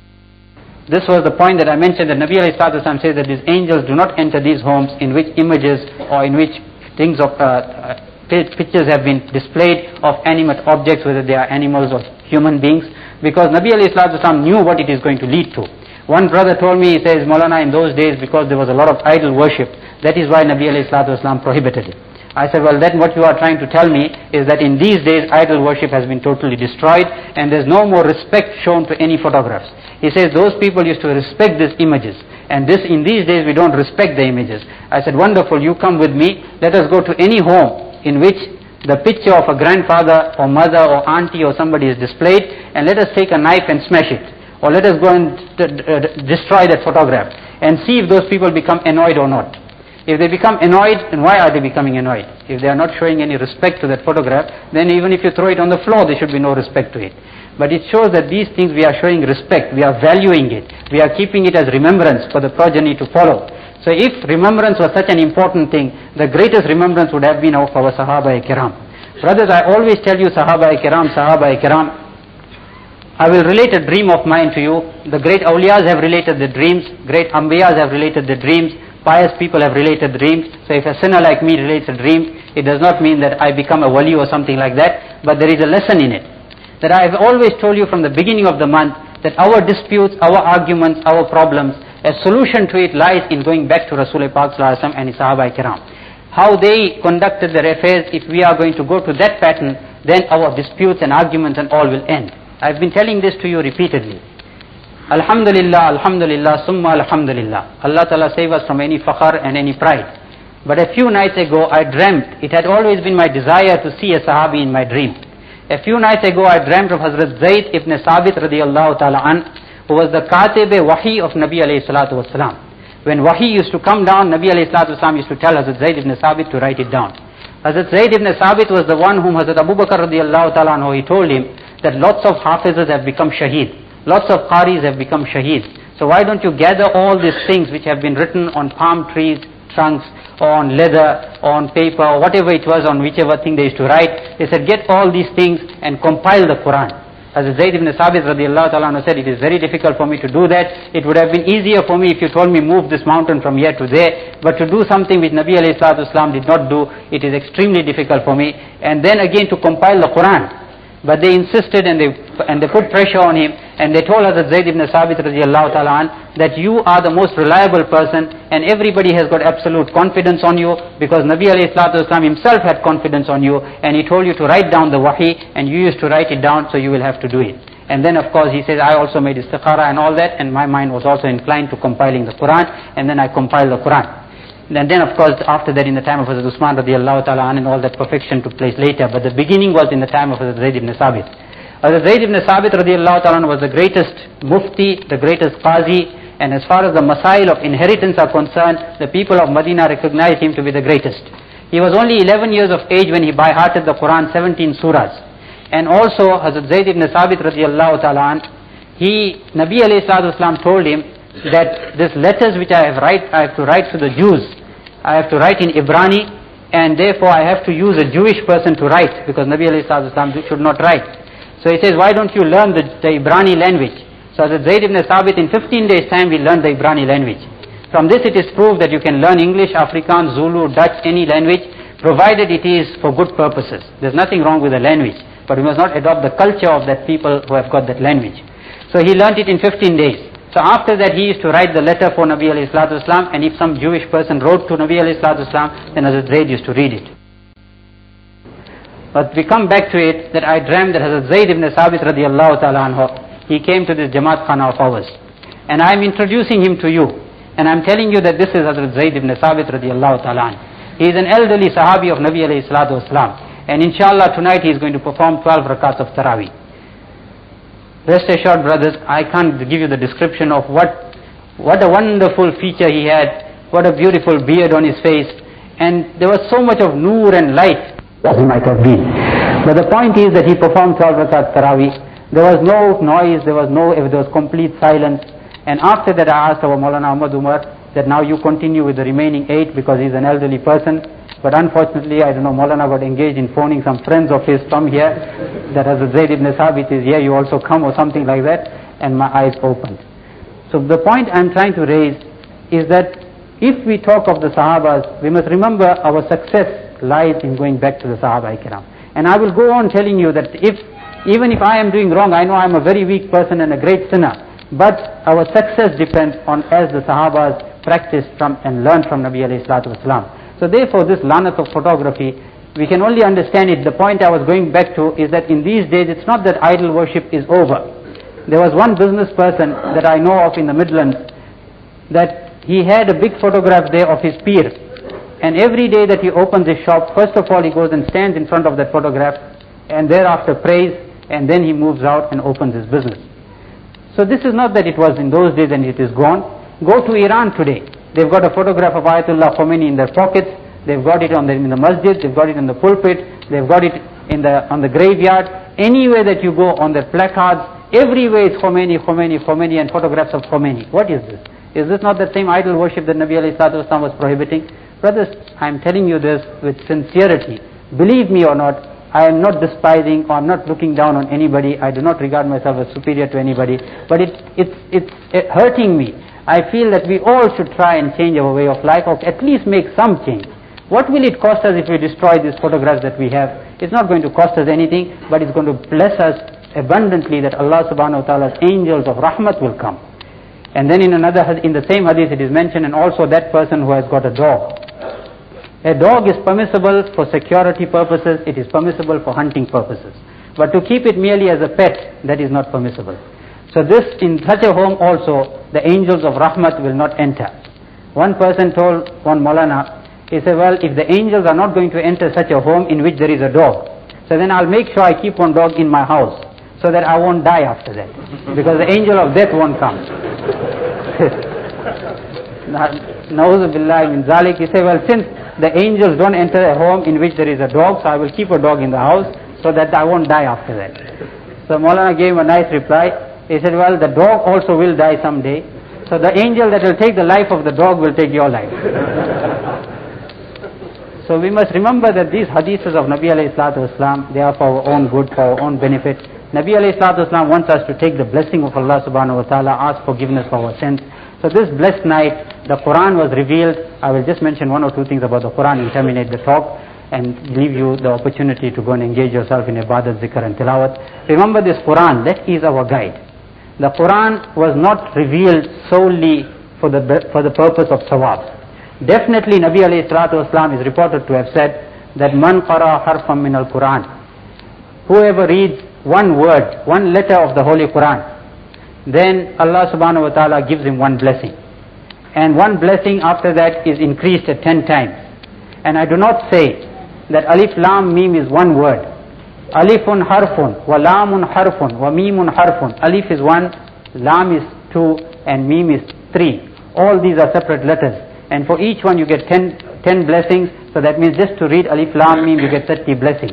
This was the point that I mentioned, that Nabi alayhi salatu wasalam says that these angels do not enter these homes in which images or in which things of uh, uh, pictures have been displayed of animate objects, whether they are animals or human beings. because Nabi alayhi salatu wasalam knew what it is going to lead to. One brother told me, he says, Maulana, in those days, because there was a lot of idol worship, that is why Nabi alayhi salatu wasalam prohibited it. I said, well, then what you are trying to tell me is that in these days idol worship has been totally destroyed and there's no more respect shown to any photographs. He says those people used to respect these images, and this in these days we don't respect the images. I said, wonderful, you come with me, let us go to any home in which the picture of a grandfather or mother or auntie or somebody is displayed, and let us take a knife and smash it, or let us go and destroy that photograph and see if those people become annoyed or not. If they become annoyed, then why are they becoming annoyed? If they are not showing any respect to that photograph, then even if you throw it on the floor, there should be no respect to it. But it shows that these things we are showing respect, we are valuing it, we are keeping it as remembrance for the progeny to follow. So if remembrance was such an important thing, the greatest remembrance would have been of our Sahaba-i-Kiram. Brothers, I always tell you Sahaba-i-Kiram, Sahaba-i-Kiram. I will relate a dream of mine to you. The great awliyas have related the dreams, great ambiyas have related the dreams, pious people have related dreams. So if a sinner like me relates a dream, it does not mean that I become a wali or something like that, but there is a lesson in it. That I have always told you from the beginning of the month that our disputes, our arguments, our problems, a solution to it lies in going back to Rasulullah Pak Sallallahu Alaihi Wasallam and his Sahaba-i-Kiram. How they conducted their affairs, if we are going to go to that pattern, then our disputes and arguments and all will end. I've been telling this to you repeatedly. Alhamdulillah, Alhamdulillah, Summa Alhamdulillah. Allah Ta'ala save us from any fakhar and any pride. But a few nights ago I dreamt, it had always been my desire to see a Sahabi in my dream. A few nights ago I dreamt of Hazrat Zayd ibn Sabit radiyallahu ta'ala an, who was the Katib-e Wahi of Nabi alayhi salatu wasalam. When Wahi used to come down, Nabi alayhi salatu wasalam used to tell Hazrat Zayd ibn Sabit to write it down. Hazrat Zayd ibn Sabit was the one whom Hazrat Abu Bakr radiyallahu ta'ala anhu, he told him that lots of Hafizas have become shaheed. Lots of Qaris have become shaheed. So why don't you gather all these things which have been written on palm trees, trunks, or on leather, or on paper, or whatever it was, on whichever thing they used to write. They said, get all these things and compile the Quran. As Zayd ibn Sabit radiallahu ta'ala anhu said, it is very difficult for me to do that. It would have been easier for me if you told me move this mountain from here to there. But to do something which Nabi alayhi salatu wasalam did not do, it is extremely difficult for me. And then again to compile the Quran. But they insisted and they and they put pressure on him, and they told Hazrat Zayd ibn Sabit radiallahu ta'ala an, that you are the most reliable person and everybody has got absolute confidence on you, because Nabi alayhi salatu wasalam himself had confidence on you, and he told you to write down the wahi, and you used to write it down, so you will have to do it. And then of course he says, I also made istikhara and all that, and my mind was also inclined to compiling the Quran, and then I compiled the Quran. And then of course after that in the time of Hazrat Usman radiallahu ta'ala an, and all that perfection took place later, but the beginning was in the time of Hazrat Zayd ibn Sabit. Hazrat Zayd ibn Sabit radiallahu ta'ala an was the greatest mufti, the greatest qazi, and as far as the masail of inheritance are concerned, the people of Medina recognized him to be the greatest. He was only eleven years of age when he by-hearted the Quran, seventeen surahs. And also Hazrat Zayd ibn Sabit radiallahu ta'ala an, he, Nabi alayhi salatu wasalam told him that these letters which I have, write, I have to write to the Jews, I have to write in Ibrani, and therefore I have to use a Jewish person to write, because Nabi alayhi salatu wasalam should not write. So he says, why don't you learn the, the Ibrani language? So as Zayd ibn Sabit, in fifteen days time we learned the Ibrani language. From this it is proved that you can learn English, Afrikaans, Zulu, Dutch, any language, provided it is for good purposes. There's nothing wrong with the language, but we must not adopt the culture of that people who have got that language. So he learnt it in fifteen days. So after that he used to write the letter for Nabi alayhi salatu wasalam, and if some Jewish person wrote to Nabi alayhi salatu wasalam, then Hazrat Zayd used to read it. But we come back to it that I dreamt that Hazrat Zayd ibn Sabit radiallahu ta'ala anhu, he came to this Jamaat Khana of ours. And I am introducing him to you. And I am telling you that this is Hazrat Zayd ibn Sabit radiallahu ta'ala anhu. He is an elderly Sahabi of Nabi alayhi salatu wasalam. And inshallah tonight he is going to perform twelve rakats of Taraweeh. Rest assured brothers, I can't give you the description of what what a wonderful feature he had, what a beautiful beard on his face, and there was so much of noor and light that he might have been. But the point is that he performed twelve rakat Taraweeh. There was no noise, there was no, there was complete silence. And after that I asked our Maulana Ahmad Umar that now you continue with the remaining eight, because he's an elderly person. But unfortunately, I don't know, Maulana got engaged in phoning some friends of his from here, that as Zayd ibn Sabit is here, you also come, or something like that, and my eyes opened. So the point I'm trying to raise is that if we talk of the Sahabas, we must remember our success lies in going back to the Sahaba-i-Kiram. And I will go on telling you that if Even if I am doing wrong, I know I am a very weak person and a great sinner. But our success depends on as the Sahabas practiced from and learned from Nabi alayhi salatu wasalam. So therefore this lanat of photography, we can only understand it. The point I was going back to is that in these days it's not that idol worship is over. There was one business person that I know of in the Midlands that he had a big photograph there of his peer. And every day that he opens his shop, first of all he goes and stands in front of that photograph and thereafter prays, and then he moves out and opens his business. So this is not that it was in those days and it is gone. Go to Iran today. They've got a photograph of Ayatollah Khomeini in their pockets. They've got it on the, in the masjid. They've got it in the pulpit. They've got it in the, on the graveyard. Anywhere that you go on their placards, everywhere it's Khomeini, Khomeini, Khomeini and photographs of Khomeini. What is this? Is this not the same idol worship that Nabi alayhi salatu wasalam was prohibiting? Brothers, I am telling you this with sincerity. Believe me or not, I am not despising or I am not looking down on anybody. I do not regard myself as superior to anybody. But it, it's, it's it hurting me. I feel that we all should try and change our way of life, or at least make some change. What will it cost us if we destroy these photographs that we have? It's not going to cost us anything, but it's going to bless us abundantly that Allah subhanahu wa ta'ala's angels of rahmat will come. And then in another, in the same hadith it is mentioned, and also that person who has got a dog. A dog is permissible for security purposes, it is permissible for hunting purposes. But to keep it merely as a pet, that is not permissible. So this, in such a home also, the angels of rahmat will not enter. One person told one Maulana, he said, well, if the angels are not going to enter such a home in which there is a dog, so then I'll make sure I keep one dog in my house, so that I won't die after that. Because the angel of death won't come. Na'udhu billahi min zalik. He said, well, since the angels don't enter a home in which there is a dog, so I will keep a dog in the house so that I won't die after that. So Maulana gave him a nice reply. He said, well, the dog also will die someday. So the angel that will take the life of the dog will take your life. So we must remember that these hadiths of Nabi alayhi salatu wasalam, they are for our own good, for our own benefit. Nabi alayhi salatu wasalam wants us to take the blessing of Allah subhanahu wa ta'ala, ask forgiveness for our sins. So this blessed night, the Quran was revealed. I will just mention one or two things about the Quran and terminate the talk and leave you the opportunity to go and engage yourself in ibadat, zikr and tilawat. Remember this Quran, that is our guide. The Quran was not revealed solely for the, for the purpose of sawab. Definitely Nabi alayhi salatu wasalam is reported to have said that man qara harfam min al-Quran. Whoever reads one word, one letter of the Holy Quran, then Allah subhanahu wa ta'ala gives him one blessing. And one blessing after that is increased at ten times. And I do not say that alif lam mim is one word. Alifun harfun, wa lamun harfun, wa mimun harfun. Alif is one, lam is two, and mim is three. All these are separate letters. And for each one you get ten, ten blessings. So that means just to read alif lam mim you get thirty blessings.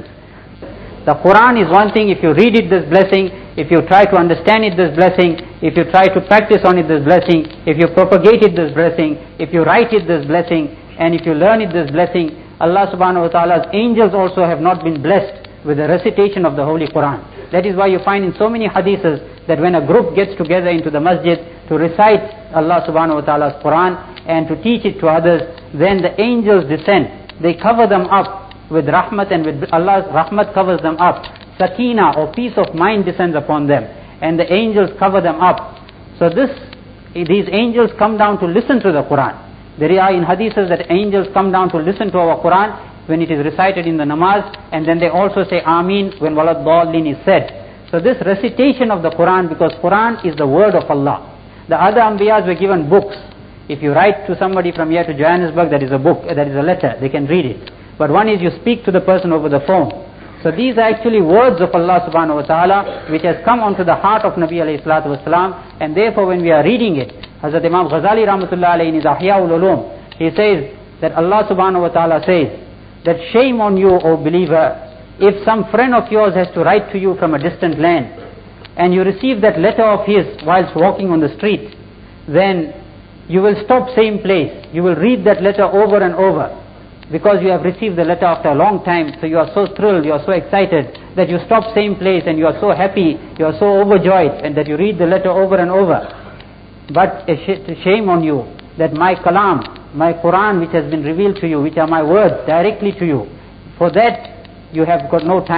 The Quran is one thing. If you read it, this blessing. If you try to understand it, this blessing. If you try to practice on it, this blessing. If you propagate it, this blessing. If you write it, this blessing. And if you learn it, this blessing. Allah subhanahu wa ta'ala's angels also have not been blessed with the recitation of the Holy Quran. That is why you find in so many hadiths that when a group gets together into the masjid to recite Allah subhanahu wa ta'ala's Quran and to teach it to others, then the angels descend. They cover them up with rahmat, and with Allah's rahmat covers them up. Sakina or peace of mind descends upon them, and the angels cover them up. So this, these angels come down to listen to the Quran. There are in hadiths that angels come down to listen to our Quran when it is recited in the namaz, and then they also say Ameen when walad dallin is said. So this recitation of the Quran, because Quran is the word of Allah. The other Anbiyas were given books. If you write to somebody from here to Johannesburg, that is a book, that is a letter, they can read it. But one is you speak to the person over the phone. So these are actually words of Allah subhanahu wa ta'ala which has come onto the heart of Nabi alayhi salatu wasalam, and therefore when we are reading it, Hazrat Imam Ghazali rahmatullah alayhi in his Ahya'ul Ulum, he says that Allah subhanahu wa ta'ala says that shame on you, O believer, if some friend of yours has to write to you from a distant land and you receive that letter of his whilst walking on the street, then you will stop same place. You will read that letter over and over. Because you have received the letter after a long time, so you are so thrilled, you are so excited that you stop same place and you are so happy, you are so overjoyed, and that you read the letter over and over. But a sh- shame on you that my kalam, my Quran which has been revealed to you, which are my words directly to you, for that you have got no time.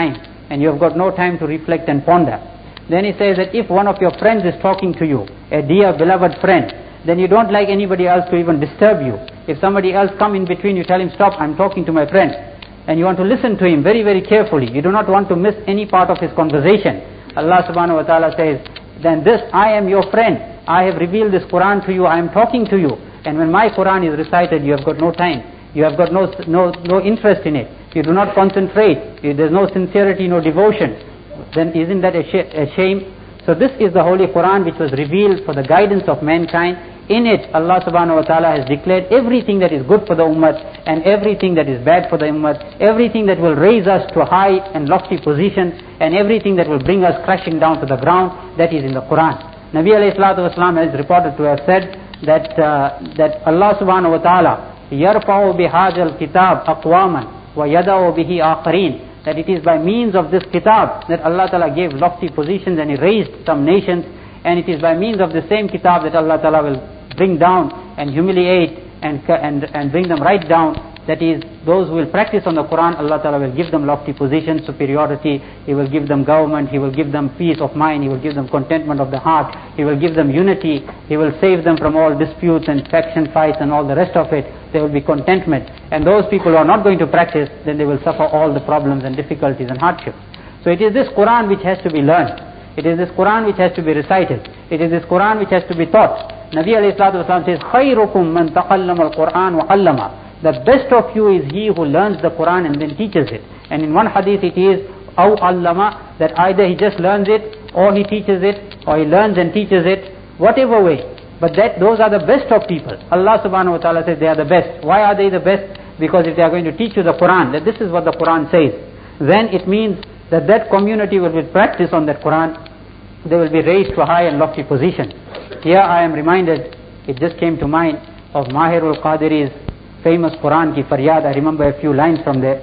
and you have got no time to reflect and ponder. Then he says that if one of your friends is talking to you, a dear beloved friend, then you don't like anybody else to even disturb you. If somebody else come in between, you tell him, stop, I'm talking to my friend. And you want to listen to him very, very carefully. You do not want to miss any part of his conversation. Allah subhanahu wa ta'ala says, then this, I am your friend. I have revealed this Quran to you. I am talking to you. And when my Quran is recited, you have got no time. You have got no, no, no interest in it. You do not concentrate. There's no sincerity, no devotion. Then isn't that a, sh- a shame? So this is the Holy Quran which was revealed for the guidance of mankind. In it, Allah subhanahu wa ta'ala has declared everything that is good for the ummah and everything that is bad for the ummah, everything that will raise us to high and lofty positions, and everything that will bring us crashing down to the ground, that is in the Quran. Nabi alayhi salatu wasalam has reported to have said that, uh, that Allah subhanahu wa ta'ala يَرْفَعُ بِهَذَا الْكِتَابِ أَقْوَامًا وَيَدَعُ بِهِ آخَرِينَ, that it is by means of this kitab that Allah Ta'ala gave lofty positions and He raised some nations, and it is by means of the same kitab that Allah Ta'ala will bring down and humiliate and, and, and bring them right down. That is, those who will practice on the Quran, Allah Ta'ala will give them lofty positions, superiority. He will give them government, He will give them peace of mind, He will give them contentment of the heart, He will give them unity, He will save them from all disputes and faction fights and all the rest of it. There will be contentment. And those people who are not going to practice, then they will suffer all the problems and difficulties and hardships. So it is this Quran which has to be learned. It is this Quran which has to be recited. It is this Quran which has to be taught. Nabi alayhi salatu wasalam says, خَيْرُكُمْ مَنْ تَقَلَّمَ الْقُرْآنَ وَعَلَّمَ. The best of you is he who learns the Quran and then teaches it. And in one hadith it is, أَوْ عَلَّمَ, that either he just learns it, or he teaches it, or he learns and teaches it, whatever way. But that those are the best of people. Allah subhanahu wa ta'ala says they are the best. Why are they the best? Because if they are going to teach you the Quran, that this is what the Quran says, then it means that that community will be practice on that Quran. They will be raised to a high and lofty position. Here I am reminded, it just came to mind, of Mahirul Qadiri's famous Quran ki Faryad. I remember a few lines from there,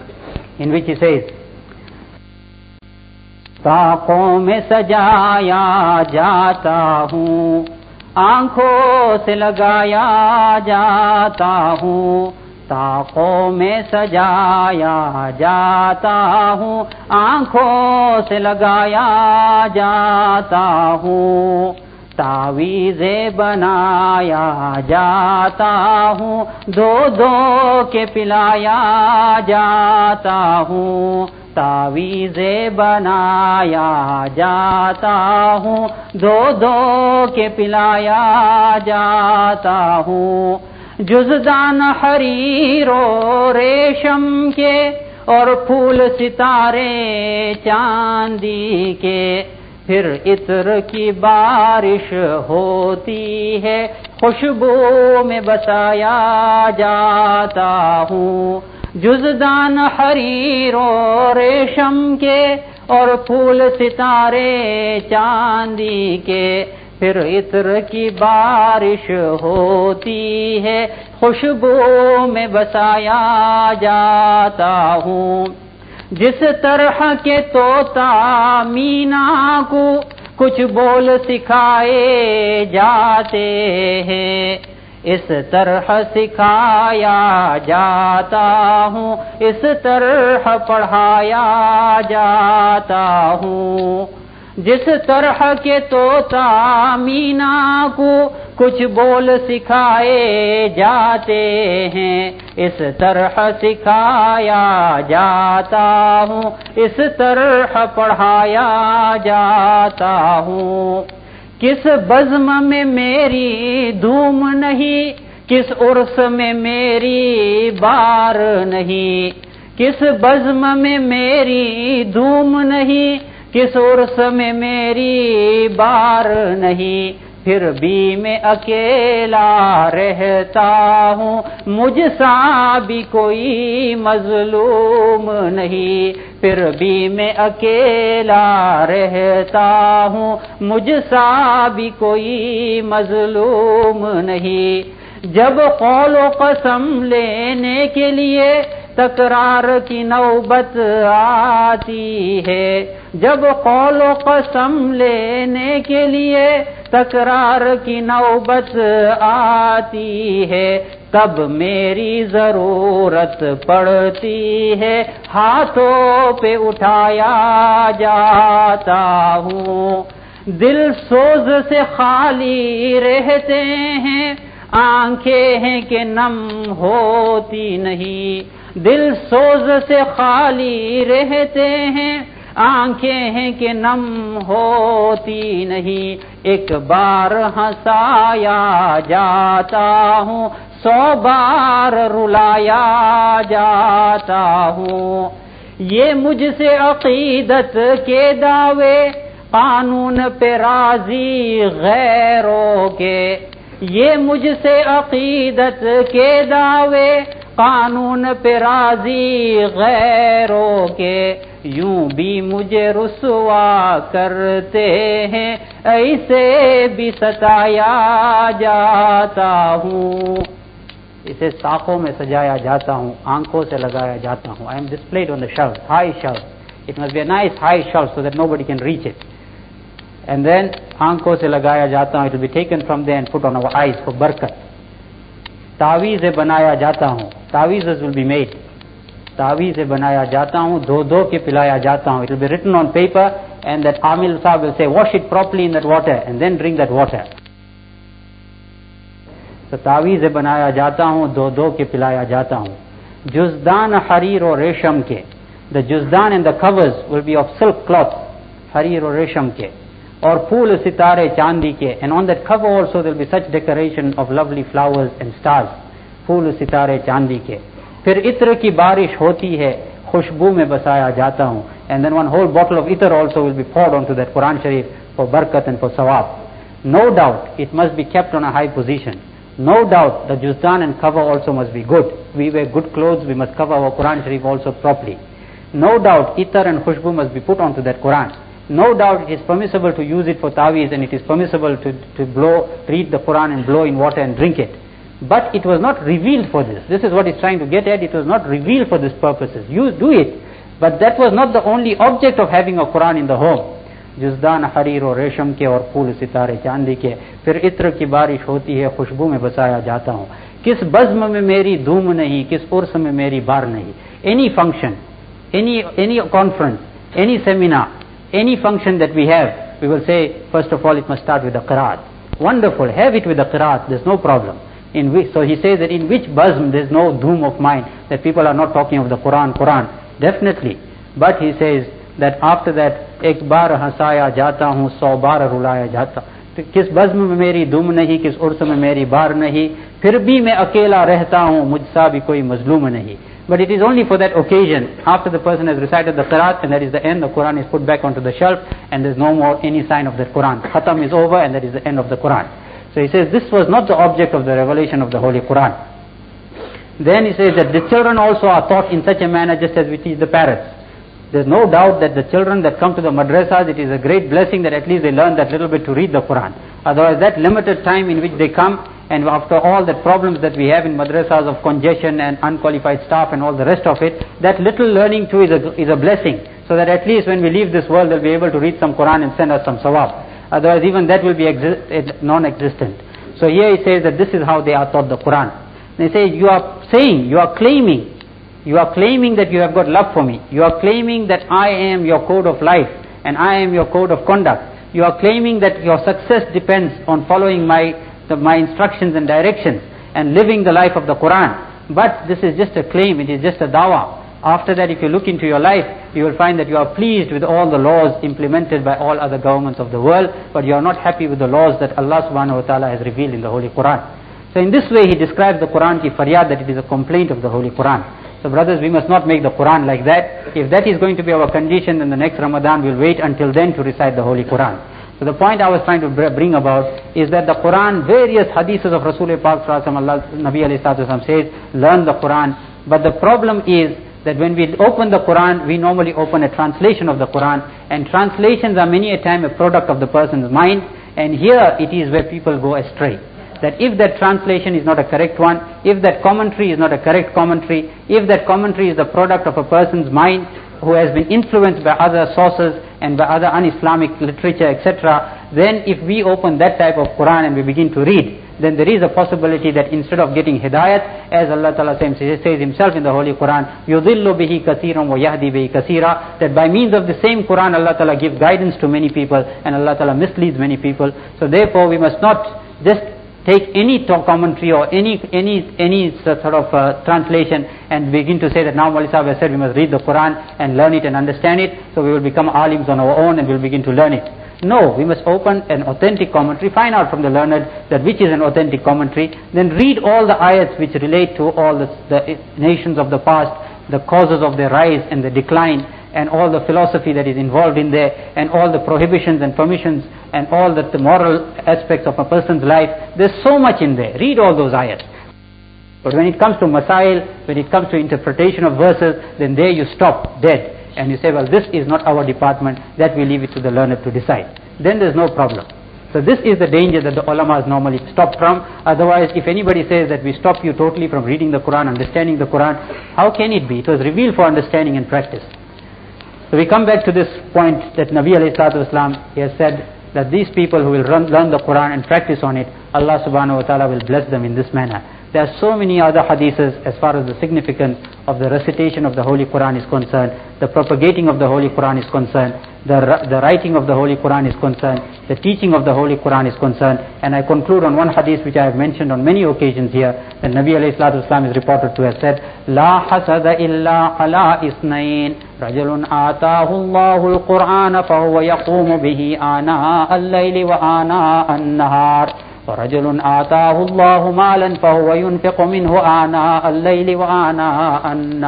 in which he says, ताक़ों में सजाया जाता हूँ, आँखों से लगाया जाता हूँ, ताक़ों में सजाया जाता हूँ, आँखों से लगाया जाता हूँ, तावीज़े बनाया जाता हूँ, दो दो के पिलाया जाता हूँ, तावीज़े बनाया जाता हूँ, दो दो के पिलाया जाता हूँ, जुज़दान हरीरो रेशम के और फूल सितारे चांदी के, फिर इत्र की बारिश होती है, खुशबू में बसाया जाता हूँ, जुज़दान हरीरो रेशम के और फूल सितारे चांदी के, फिर इत्र की बारिश होती है, खुशबू में बसाया जाता हूँ, जिस तरह के तोता मीना को कुछ बोल सिखाए जाते हैं, इस तरह सिखाया जाता हूँ, इस तरह पढ़ाया जाता हूँ, जिस तरह के तोता मीना को कुछ बोल सिखाए जाते हैं, इस तरह सिखाया जाता हूँ, इस तरह पढ़ाया जाता हूँ, किस बज़्म में मेरी धूम नहीं, किस उर्स में मेरी बार नहीं, किस बज़्म में मेरी धूम नहीं, किस उर्स में मेरी बार नहीं, फिर भी मैं अकेला रहता हूँ, मुझसा भी कोई मज़लूम नहीं, फिर भी मैं अकेला रहता हूँ, मुझसा भी कोई मज़लूम नहीं, जब कौलो कसम लेने के लिए तकरार की नौबत आती है, जब कौलो कसम लेने के लिए तकरार की नौबत आती है, तब मेरी जरूरत पड़ती है, हाथों पे उठाया जाता हूँ। दिल सोज से खाली रहते हैं, आंखें हैं कि नम होती नहीं। दिल सोज से खाली रहते हैं, आंखें हैं कि नम होती नहीं। एक बार हंसाया जाता हूँ, सौ बार रुलाया जाता हूँ। ये मुझसे अकीदत के दावे, कानून पे राजी गैरों के। ये मुझसे अकीदत के दावे, कानून पे राजी गैरों के। यूं भी मुझे रुसवा करते हैं, ऐसे भी सताया जाता हूँ। इसे साखों में सजाया जाता हूँ, आंखों से लगाया जाता हूँ। I am displayed on the shelf, high shelf. It must be a nice high shelf so that nobody can reach it. And then आंखों से लगाया जाता हूँ. It will be taken from there and put on our eyes for बरकत. तावीज़े बनाया जाता हूँ. तावीज़es will be made. तावीज़े बनाया जाता हूँ, धो धो के पिलाया जाता हूँ. It will be written on paper and that Amil Sahib will say, wash it properly in that water and then drink that water. तो तावीज़े बनाया जाता हूँ, धो धो के पिलाया जाता हूँ. जुज़दान हरीर और रेशम के. The जुज़दान and the covers will be of silk cloth, हरीर और रेशम के. और फूल सितारे चांदी के. And on that cover also there will be such decoration of lovely flowers and stars. फूल सितारे चांदी के. फिर इत्र की बारिश होती है, खुशबू में बसाया जाता हूँ. And then one whole bottle of itr also will be poured onto that Quran Sharif for barakat and for sawab. No doubt it must be kept on a high position. No doubt the Juzdan and cover also must be good. We wear good clothes, we must cover our Quran Sharif also properly. No doubt itr and khushbu must be put onto that Quran. No doubt it is permissible to use it for taweez and it is permissible to, to blow, read the Quran and blow in water and drink it. But it was not revealed for this. This is what he's trying to get at. It was not revealed for these purposes. You do it. But that was not the only object of having a Quran in the home. जुज़दान हरीर और रेशम के और फूल सितारे चांदी के. फिर इत्र की बारिश होती है, खुशबू में बसाया जाता हूँ. किस बज़्म में मेरी धूम नहीं, किस उर्स में मेरी बार नहीं. Any function, any any conference, any seminar, any function that we have, we will say first of all it must start with the qiraat. Wonderful, have it with the qiraat. There's no problem. In which, so he says that in which buzm there's no doom of mind that people are not talking of the Quran, Quran. Definitely, but he says that after that एक बार हंसाया जाता हूँ, सौ बार रुलाया जाता. किस बज़्म में मेरी दुम नहीं, किस उर्स में मेरी बार नहीं, फिर भी मैं अकेला रहता हूँ, मुझसा भी कोई मजलूम नहीं. But it is only for that occasion, after the person has recited the qiraat and that is the end, the Quran is put back onto the shelf and there is no more any sign of that Quran. Khatam is over and that is the end of the Quran. So he says this was not the object of the revelation of the Holy Quran. Then he says that the children also are taught in such a manner just as we teach the parrots. There is no doubt that the children that come to the madrasas, it is a great blessing that at least they learn that little bit to read the Quran. Otherwise that limited time in which they come, and after all the problems that we have in madrasas of congestion and unqualified staff and all the rest of it, that little learning too is a, is a blessing. So that at least when we leave this world they'll be able to read some Quran and send us some sawab. Otherwise even that will be exi- non-existent. So here he says that this is how they are taught the Quran. They say you are saying, you are claiming, you are claiming that you have got love for me. You are claiming that I am your code of life and I am your code of conduct. You are claiming that your success depends on following my, the, my instructions and directions and living the life of the Quran. But this is just a claim, it is just a dawah. After that, if you look into your life, you will find that you are pleased with all the laws implemented by all other governments of the world, but you are not happy with the laws that Allah subhanahu wa ta'ala has revealed in the Holy Quran. So in this way he describes the Quran ki faryad, that it is a complaint of the Holy Quran. So brothers, we must not make the Quran like that. If that is going to be our condition, then the next Ramadan we'll wait until then to recite the Holy Quran. So the point I was trying to bring about is that the Quran, various hadiths of Rasulullah Pak Sallallahu Alaihi Wasallam, Allah, Nabi Alayhi Salatu Wasallam says, learn the Quran. But the problem is that when we open the Quran, we normally open a translation of the Quran, and translations are many a time a product of the person's mind, and here it is where people go astray. That if that translation is not a correct one, if that commentary is not a correct commentary, if that commentary is the product of a person's mind who has been influenced by other sources and by other un-Islamic literature, et cetera, then if we open that type of Quran and we begin to read, then there is a possibility that instead of getting hidayat, as Allah Ta'ala says himself in the Holy Quran, يُضِلُّ بِهِ كَثِيرًا وَيَهْدِي بِهِ كَثِيرًا, that by means of the same Quran, Allah Ta'ala gives guidance to many people and Allah Ta'ala misleads many people. So therefore we must not just take any talk commentary or any any any sort of uh, translation and begin to say that now Maulvi Sahib has said we must read the Quran and learn it and understand it, so we will become alims on our own and we will begin to learn it. No, we must open an authentic commentary, find out from the learned that which is an authentic commentary, then read all the ayats which relate to all the, the nations of the past, the causes of their rise and the decline, and all the philosophy that is involved in there, and all the prohibitions and permissions, and all the, the moral aspects of a person's life. There's so much in there. Read all those ayats. But when it comes to masail, when it comes to interpretation of verses, then there you stop dead. And you say, well, this is not our department, that we leave it to the learned to decide. Then there's no problem. So this is the danger that the ulamas normally stop from. Otherwise, if anybody says that we stop you totally from reading the Quran, understanding the Quran, how can it be? It was revealed for understanding and practice. So we come back to this point that Nabi alayhi salatu wasalam, he has said that these people who will run, learn the Quran and practice on it, Allah subhanahu wa ta'ala will bless them in this manner. There are so many other hadiths as far as the significance of the recitation of the Holy Quran is concerned, the propagating of the Holy Quran is concerned, the, the writing of the Holy Quran is concerned, the teaching of the Holy Quran is concerned. And I conclude on one hadith which I have mentioned on many occasions here, that Nabi alayhi salatu wasalam is reported to have said, La hasada illa ala isnain, rajulun atahu Allahu al-Qur'ana fahuwa yaqumu bihi ana al-layli wa ana an-nahar. وَرَجُلٌ آتَاهُ اللَّهُ مَالًا فَهُوَ يُنْفِقُ مِنْهُ آنَاءَ اللَّيْلِ وَآنَاءَ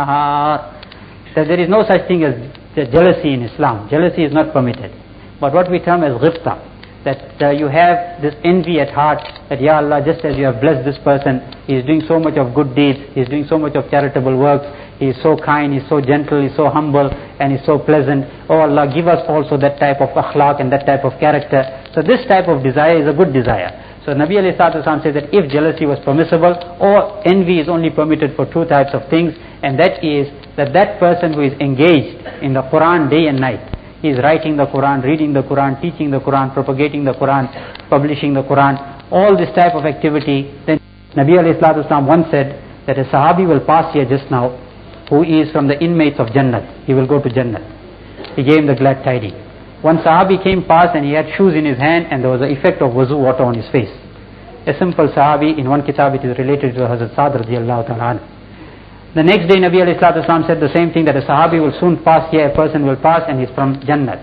النَّهَارِ. So there is no such thing as jealousy in Islam. Jealousy is not permitted. But what we term as ghibta, that uh, you have this envy at heart, that Ya Allah, just as you have blessed this person, he is doing so much of good deeds, he is doing so much of charitable works, he is so kind, he is so gentle, he is so humble, and he is so pleasant. Oh Allah, give us also that type of akhlaq and that type of character. So this type of desire is a good desire. So Nabi alayhi salatu wasalam says that if jealousy was permissible, or envy is only permitted for two types of things, and that is that that person who is engaged in the Quran day and night, he is writing the Quran, reading the Quran, teaching the Quran, propagating the Quran, publishing the Quran, all this type of activity, then Nabi alayhi salatu wasalam once said that a Sahabi will pass here just now, who is from the inmates of Jannat. He will go to Jannat. He gave him the glad tidings. One Sahabi came past and he had shoes in his hand and there was the effect of wuzu water on his face. A simple Sahabi, in one kitab it is related to Hazrat Sa'd radiallahu ta'ala. The next day Nabi alayhi salatu wasalam said the same thing, that a Sahabi will soon pass here, a person will pass and he's from Jannat.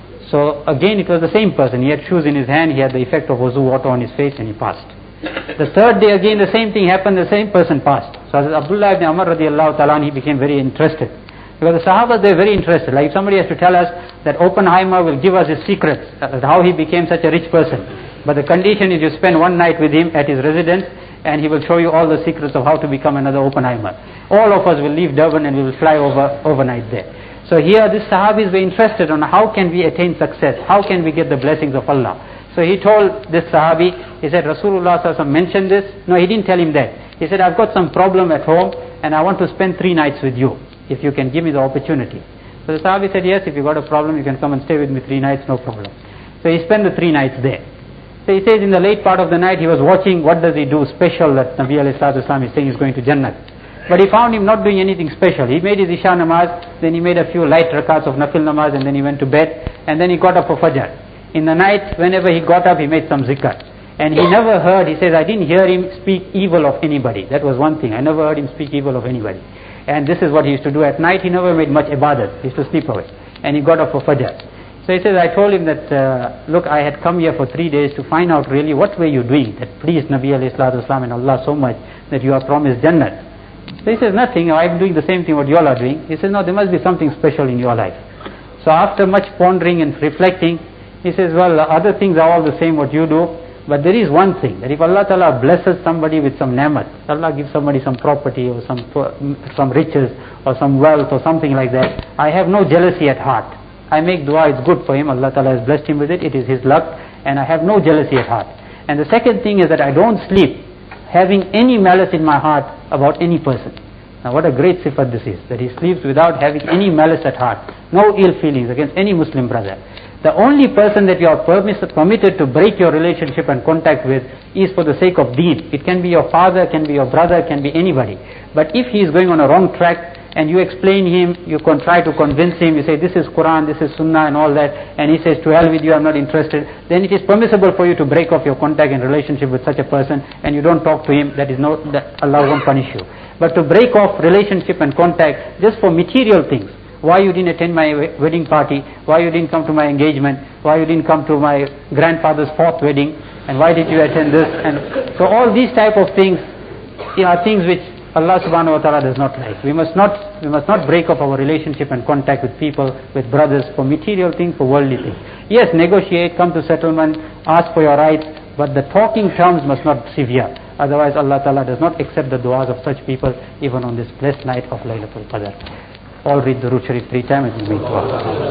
So again it was the same person, he had shoes in his hand, he had the effect of wuzu water on his face and he passed. The third day again the same thing happened, the same person passed. So Hazrat Abdullah ibn Umar radiallahu ta'ala, he became very interested. Because the Sahaba, they're very interested. Like if somebody has to tell us that Oppenheimer will give us his secrets, uh, how he became such a rich person. But the condition is you spend one night with him at his residence and he will show you all the secrets of how to become another Oppenheimer. All of us will leave Durban and we will fly over overnight there. So here this Sahabis were interested on how can we attain success, how can we get the blessings of Allah. So he told this Sahabi, he said, Rasulullah sallallahu alaihi wasallam mentioned this. No, he didn't tell him that. He said, I've got some problem at home and I want to spend three nights with you, if you can give me the opportunity. So the Sahabi said, yes, if you got a problem, you can come and stay with me three nights, no problem. So he spent the three nights there. So he says in the late part of the night, he was watching what does he do special that Nabi alayhi salatu wasalam is saying he's going to Jannat. But he found him not doing anything special. He made his Isha namaz, then he made a few light rakats of Nafil namaz, and then he went to bed, and then he got up for Fajr. In the night, whenever he got up, he made some zikr. And he never heard, he says, I didn't hear him speak evil of anybody. That was one thing. I never heard him speak evil of anybody. And this is what he used to do at night. He never made much ibadat. He used to sleep away. And he got up for Fajr. So he says, I told him that, uh, look, I had come here for three days to find out really what were you doing that pleased Nabi alayhi salatu wasalam and Allah so much that you are promised Jannat. So he says, nothing, I'm doing the same thing what you all are doing. He says, no, there must be something special in your life. So after much pondering and reflecting, he says, well, other things are all the same what you do, but there is one thing, that if Allah Ta'ala blesses somebody with some ni'mat, Allah gives somebody some property or some some riches or some wealth or something like that, I have no jealousy at heart. I make dua, it's good for him, Allah Ta'ala has blessed him with it, it is his luck, and I have no jealousy at heart. And the second thing is that I don't sleep having any malice in my heart about any person. Now what a great sifat this is, that he sleeps without having any malice at heart, no ill feelings against any Muslim brother. The only person that you are permis- permitted to break your relationship and contact with is for the sake of deen. It can be your father, can be your brother, can be anybody. But if he is going on a wrong track and you explain him, you can try to convince him, you say this is Quran, this is Sunnah and all that, and he says to hell with you, I'm not interested, then it is permissible for you to break off your contact and relationship with such a person and you don't talk to him. That is no, that Allah won't punish you. But to break off relationship and contact just for material things, why you didn't attend my wedding party, why you didn't come to my engagement, why you didn't come to my grandfather's fourth wedding, and why did you attend this, and so all these type of things are things which Allah subhanahu wa ta'ala does not like. We must not, we must not break off our relationship and contact with people, with brothers, for material things, for worldly things. Yes, negotiate, come to settlement, ask for your rights, but the talking terms must not be severe. Otherwise Allah ta'ala does not accept the du'as of such people even on this blessed night of Laylatul Qadr. All read the Durood Sharif three times and we meet dua.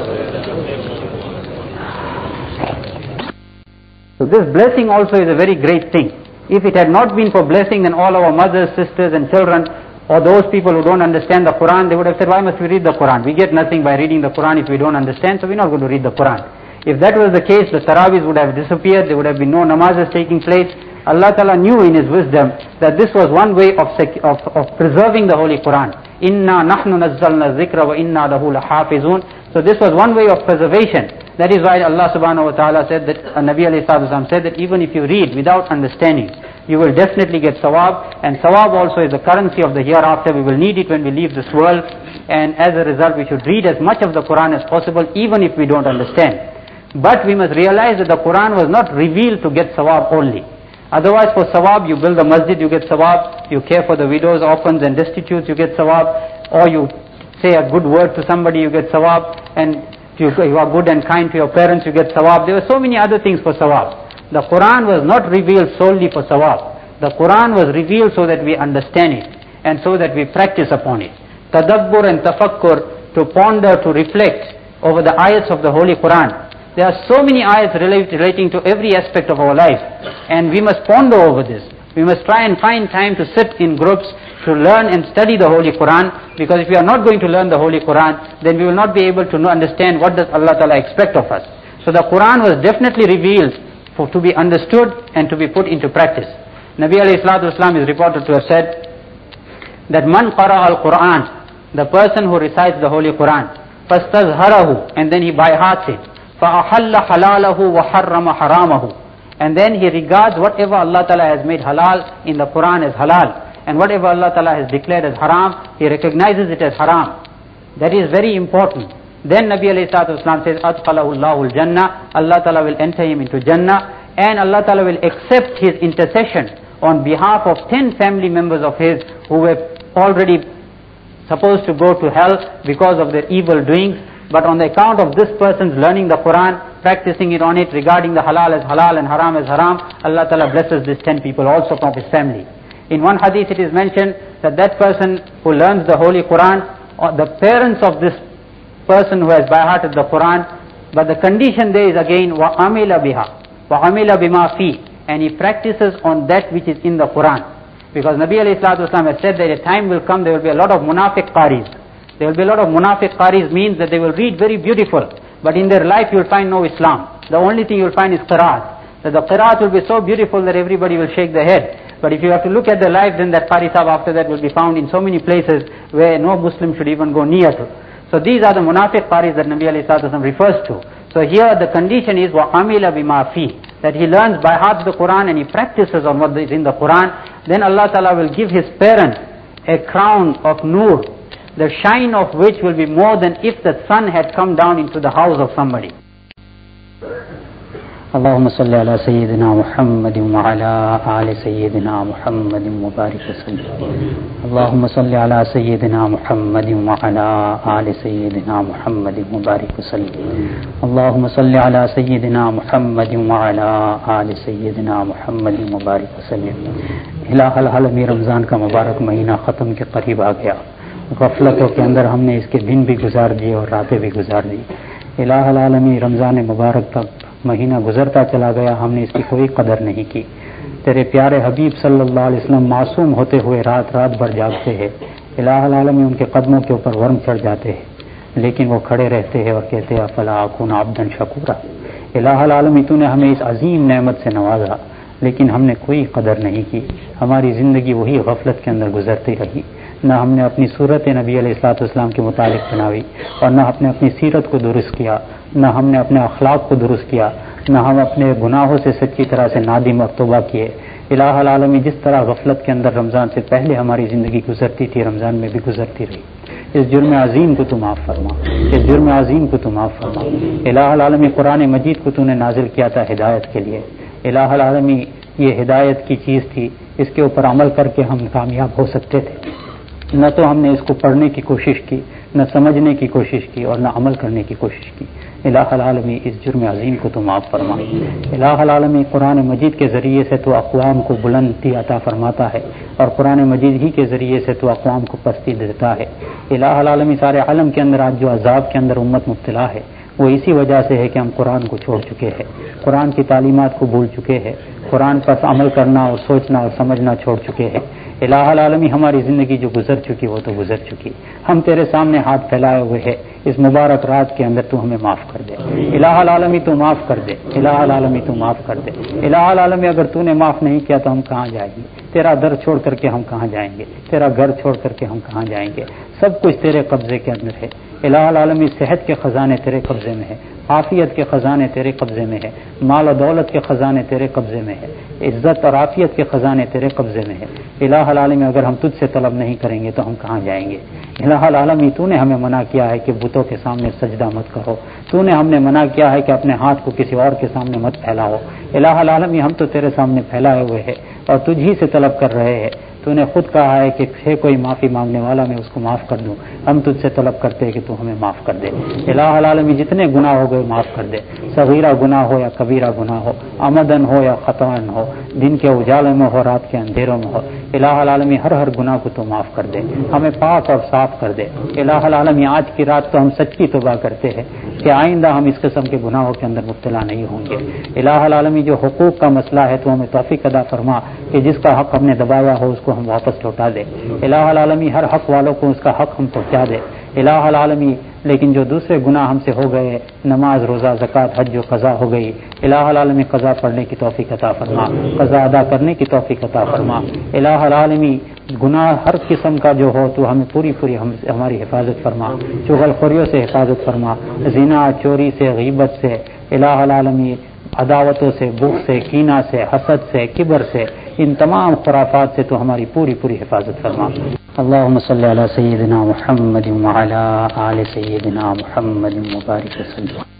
So this blessing also is a very great thing. If it had not been for blessing, then all our mothers, sisters and children, or those people who don't understand the Quran, they would have said, why must we read the Quran? We get nothing by reading the Quran if we don't understand, so we're not going to read the Quran. If that was the case, the Taraweehs would have disappeared, there would have been no namazes taking place. Allah Ta'ala knew in His wisdom that this was one way of, sec- of, of preserving the Holy Quran. Inna nahnu nazzalna dhikra wa inna lahu lahafizun. So this was one way of preservation. That is why Allah Subhanahu wa Ta'ala said that, uh, Nabi alayhi salatu said that even if you read without understanding, you will definitely get sawab, and sawab also is the currency of the hereafter. We will need it when we leave this world, and as a result we should read as much of the Quran as possible even if we don't understand. But we must realize that the Quran was not revealed to get sawab only. Otherwise for sawab, you build a masjid, you get sawab, you care for the widows, orphans and destitutes, you get sawab, or you say a good word to somebody, you get sawab, and you, you are good and kind to your parents, you get sawab. There were so many other things for sawab. The Quran was not revealed solely for sawab. The Quran was revealed so that we understand it and so that we practice upon it. Tadabbur and tafakkur, to ponder, to reflect over the ayats of the Holy Quran. There are so many ayats relate, relating to every aspect of our life, and we must ponder over this. We must try and find time to sit in groups to learn and study the Holy Quran, because if we are not going to learn the Holy Quran, then we will not be able to know, understand what does Allah Ta'ala expect of us. So the Quran was definitely revealed for, to be understood and to be put into practice. Nabi alayhi salatu wasalam is reported to have said that man qara al-Quran, the person who recites the Holy Quran, fastazharahu, and then he by hearts it, فَأَحَلَّ حَلَالَهُ وَحَرَّمَ حَرَامَهُ, and then he regards whatever Allah Ta'ala has made halal in the Quran as halal, and whatever Allah Ta'ala has declared as haram, he recognizes it as haram. That is very important. Then Nabi alayhi salatu wasalam says, أَدْخَلَهُ اللَّهُ الْجَنَّةِ, Allah Ta'ala will enter him into Jannah, and Allah Ta'ala will accept his intercession on behalf of ten family members of his who were already supposed to go to hell because of their evil doings. But on the account of this person's learning the Quran, practicing it on it, regarding the halal as halal and haram as haram, Allah Ta'ala blesses these ten people also from his family. In one hadith it is mentioned that that person who learns the Holy Quran, or the parents of this person who has by-hearted the Quran, but the condition there is again, وَعَمِلَ بِهَا وَعَمِلَ بِمَا فِي, and he practices on that which is in the Quran. Because Nabi alayhi salatu wasalam has said that a time will come, there will be a lot of munafiq qaris. There will be a lot of munafiq qaris, means that they will read very beautiful, but in their life you will find no Islam. The only thing you will find is qiraat. That the qiraat will be so beautiful that everybody will shake their head. But if you have to look at their life, then that qari sahib after that will be found in so many places where no Muslim should even go near to. So these are the munafiq qaris that Nabi alayhi salatu wasalam refers to. So here the condition is وَعَمِلَ بِمَا فِي, that he learns by heart the Quran and he practices on what is in the Quran. Then Allah Ta'ala will give his parents a crown of nur, the shine of which will be more than if the sun had come down into the house of somebody. Allahumma salli ala Sayyidina Muhammadin wa ala ali Sayyidina Muhammadin wa barik wa sallim. Allahumma salli ala Sayyidina Muhammadin wa ala ali Sayyidina Muhammadin wa barik wa sallim. Allahumma salli ala Sayyidina Muhammadin wa ala ali Sayyidina Muhammadin wa barik wa sallim. Ilahal alami Ramzan का मुबारक महीना ख़त्म के करीब आ गया. गफलतों के अंदर हमने इसके दिन भी गुजार दिए और रातें भी गुजार दी. इलाहुल आलमी रमज़ान मुबारक तक महीना गुजरता चला गया, हमने इसकी कोई कदर नहीं की. तेरे प्यारे हबीब सल्लल्लाहु अलैहि वसल्लम मासूम होते हुए रात रात भर जागते हैं. इलाहुल आलमी उनके कदमों के ऊपर वर्म चढ़ जाते हैं. لیکن وہ کھڑے رہتے ہیں اور کہتے ہیں افلا اکون عبدا شکورا. الہ العالمین تو نے ہمیں اس عظیم نعمت سے نوازا لیکن ہم نے کوئی قدر نہیں کی. ہماری زندگی وہی غفلت کے اندر گزرتی رہی. نہ ہم نے اپنی صورت نبی علیہ الصلوۃ والسلام کے متعلق بنائی اور نہ ہم نے اپنی سیرت کو درست کیا، نہ ہم نے اپنے اخلاق کو درست کیا، نہ ہم اپنے گناہوں سے سچی طرح سے نادم اور توبہ کیے. الہ العالمین جس طرح غفلت کے اندر رمضان سے پہلے ہماری زندگی گزرتی تھی رمضان میں بھی گزرتی رہی. اس جرم عظیم کو تو معاف فرما، اس جرم عظیم کو تو معاف فرما. الہ العالمین قرآن مجید کو تو نے نازل کیا تھا ہدایت کے لیے. الہ العالمین یہ ہدایت کی چیز تھی، اس کے اوپر عمل کر کے ہم کامیاب ہو سکتے تھے. نہ تو ہم نے اس کو پڑھنے کی کوشش کی، نہ سمجھنے کی کوشش کی اور نہ عمل کرنے کی کوشش کی. الہ العالمین اس جرم عظیم کو تو معاف فرما. الہ العالمین قرآن مجید کے ذریعے سے تو اقوام کو بلندی عطا فرماتا ہے اور قرآن مجید ہی کے ذریعے سے تو اقوام کو پستی دیتا ہے. الہ العالمین سارے عالم کے اندر آج جو عذاب کے اندر امت مبتلا ہے وہ اسی وجہ سے ہے کہ ہم قرآن کو چھوڑ چکے ہیں، قرآن کی تعلیمات کو بھول چکے ہیں، قرآن پر عمل کرنا اور سوچنا اور سمجھنا چھوڑ چکے ہیں. الہ العالمین ہماری زندگی جو گزر چکی وہ تو گزر چکی. ہم تیرے سامنے ہاتھ پھیلائے ہوئے ہیں اس مبارک رات کے اندر، تو ہمیں معاف کر دے. الہ العالمین تو معاف کر دے، الہ العالمین تو معاف کر دے. الہ العالمین اگر تو نے معاف نہیں کیا تو ہم کہاں جائیں گے؟ تیرا در چھوڑ کر کے ہم کہاں جائیں گے؟ تیرا گھر چھوڑ کر کے ہم کہاں جائیں گے؟ سب کچھ تیرے قبضے کے اندر ہے. الہ العالمین صحت کے خزانے تیرے قبضے میں ہے، عافیت کے خزانے تیرے قبضے میں ہے، مال و دولت کے خزانے تیرے قبضے میں ہے، عزت اور عافیت کے خزانے تیرے قبضے میں ہے. الہ العالمین اگر ہم تجھ سے طلب نہیں کریں گے تو ہم کہاں جائیں گے؟ الہ العالمین تو نے ہمیں منع کیا ہے کہ بتوں کے سامنے سجدہ مت کرو، تو نے ہم نے منع کیا ہے کہ اپنے ہاتھ کو کسی اور کے سامنے مت پھیلاؤ. الہ العالمین ہم تو تیرے سامنے پھیلائے ہوئے ہیں اور تجھ ہی سے طلب کر رہے ہیں. تو نے خود کہا ہے کہ ہے کوئی معافی مانگنے والا میں اس کو معاف کر دوں. ہم تجھ سے طلب کرتے ہیں کہ تو ہمیں معاف کر دے. الہ العالمین جتنے گناہ ہو گئے معاف کر دے، صغیرہ گناہ ہو یا کبیرہ گناہ ہو، عمدن ہو یا خطاً ہو، دن کے اجالے میں ہو رات کے اندھیروں میں ہو. الہ العالمین ہر ہر گناہ کو تو معاف کر دے، ہمیں پاک اور صاف کر دے. الہ العالمین آج کی رات تو ہم سچی توبہ کرتے ہیں کہ آئندہ ہم اس قسم کے گناہوں کے اندر مبتلا نہیں ہوں گے. الہ العالمین جو حقوق کا مسئلہ ہے تو ہمیں توفیق عطا فرما کہ جس کا حق ہم نے دبایا ہو اس کو ہم واپس لوٹا دے. الہ العالمین ہر حق والوں کو اس کا حق ہم پہنچا دے. الہ العالمین لیکن جو دوسرے گناہ ہم سے ہو گئے، نماز روزہ زکوٰۃ حج جو قضا ہو گئی، الہ العالمین قضا پڑھنے کی توفیق عطا فرما، قضا ادا کرنے کی توفیق عطا فرما. الہ العالمین گناہ ہر قسم کا جو ہو تو ہمیں پوری پوری ہم ہماری حفاظت فرما، چغل خوریوں سے حفاظت فرما، زنا چوری سے غیبت سے، الہ العالمین عداوتوں سے، بغض سے، کینہ سے، حسد سے، کبر سے، ان تمام خرافات سے تو ہماری پوری پوری حفاظت فرما. اللهم صل على سيدنا محمد وعلى آل سيدنا محمد وبارك وسلم.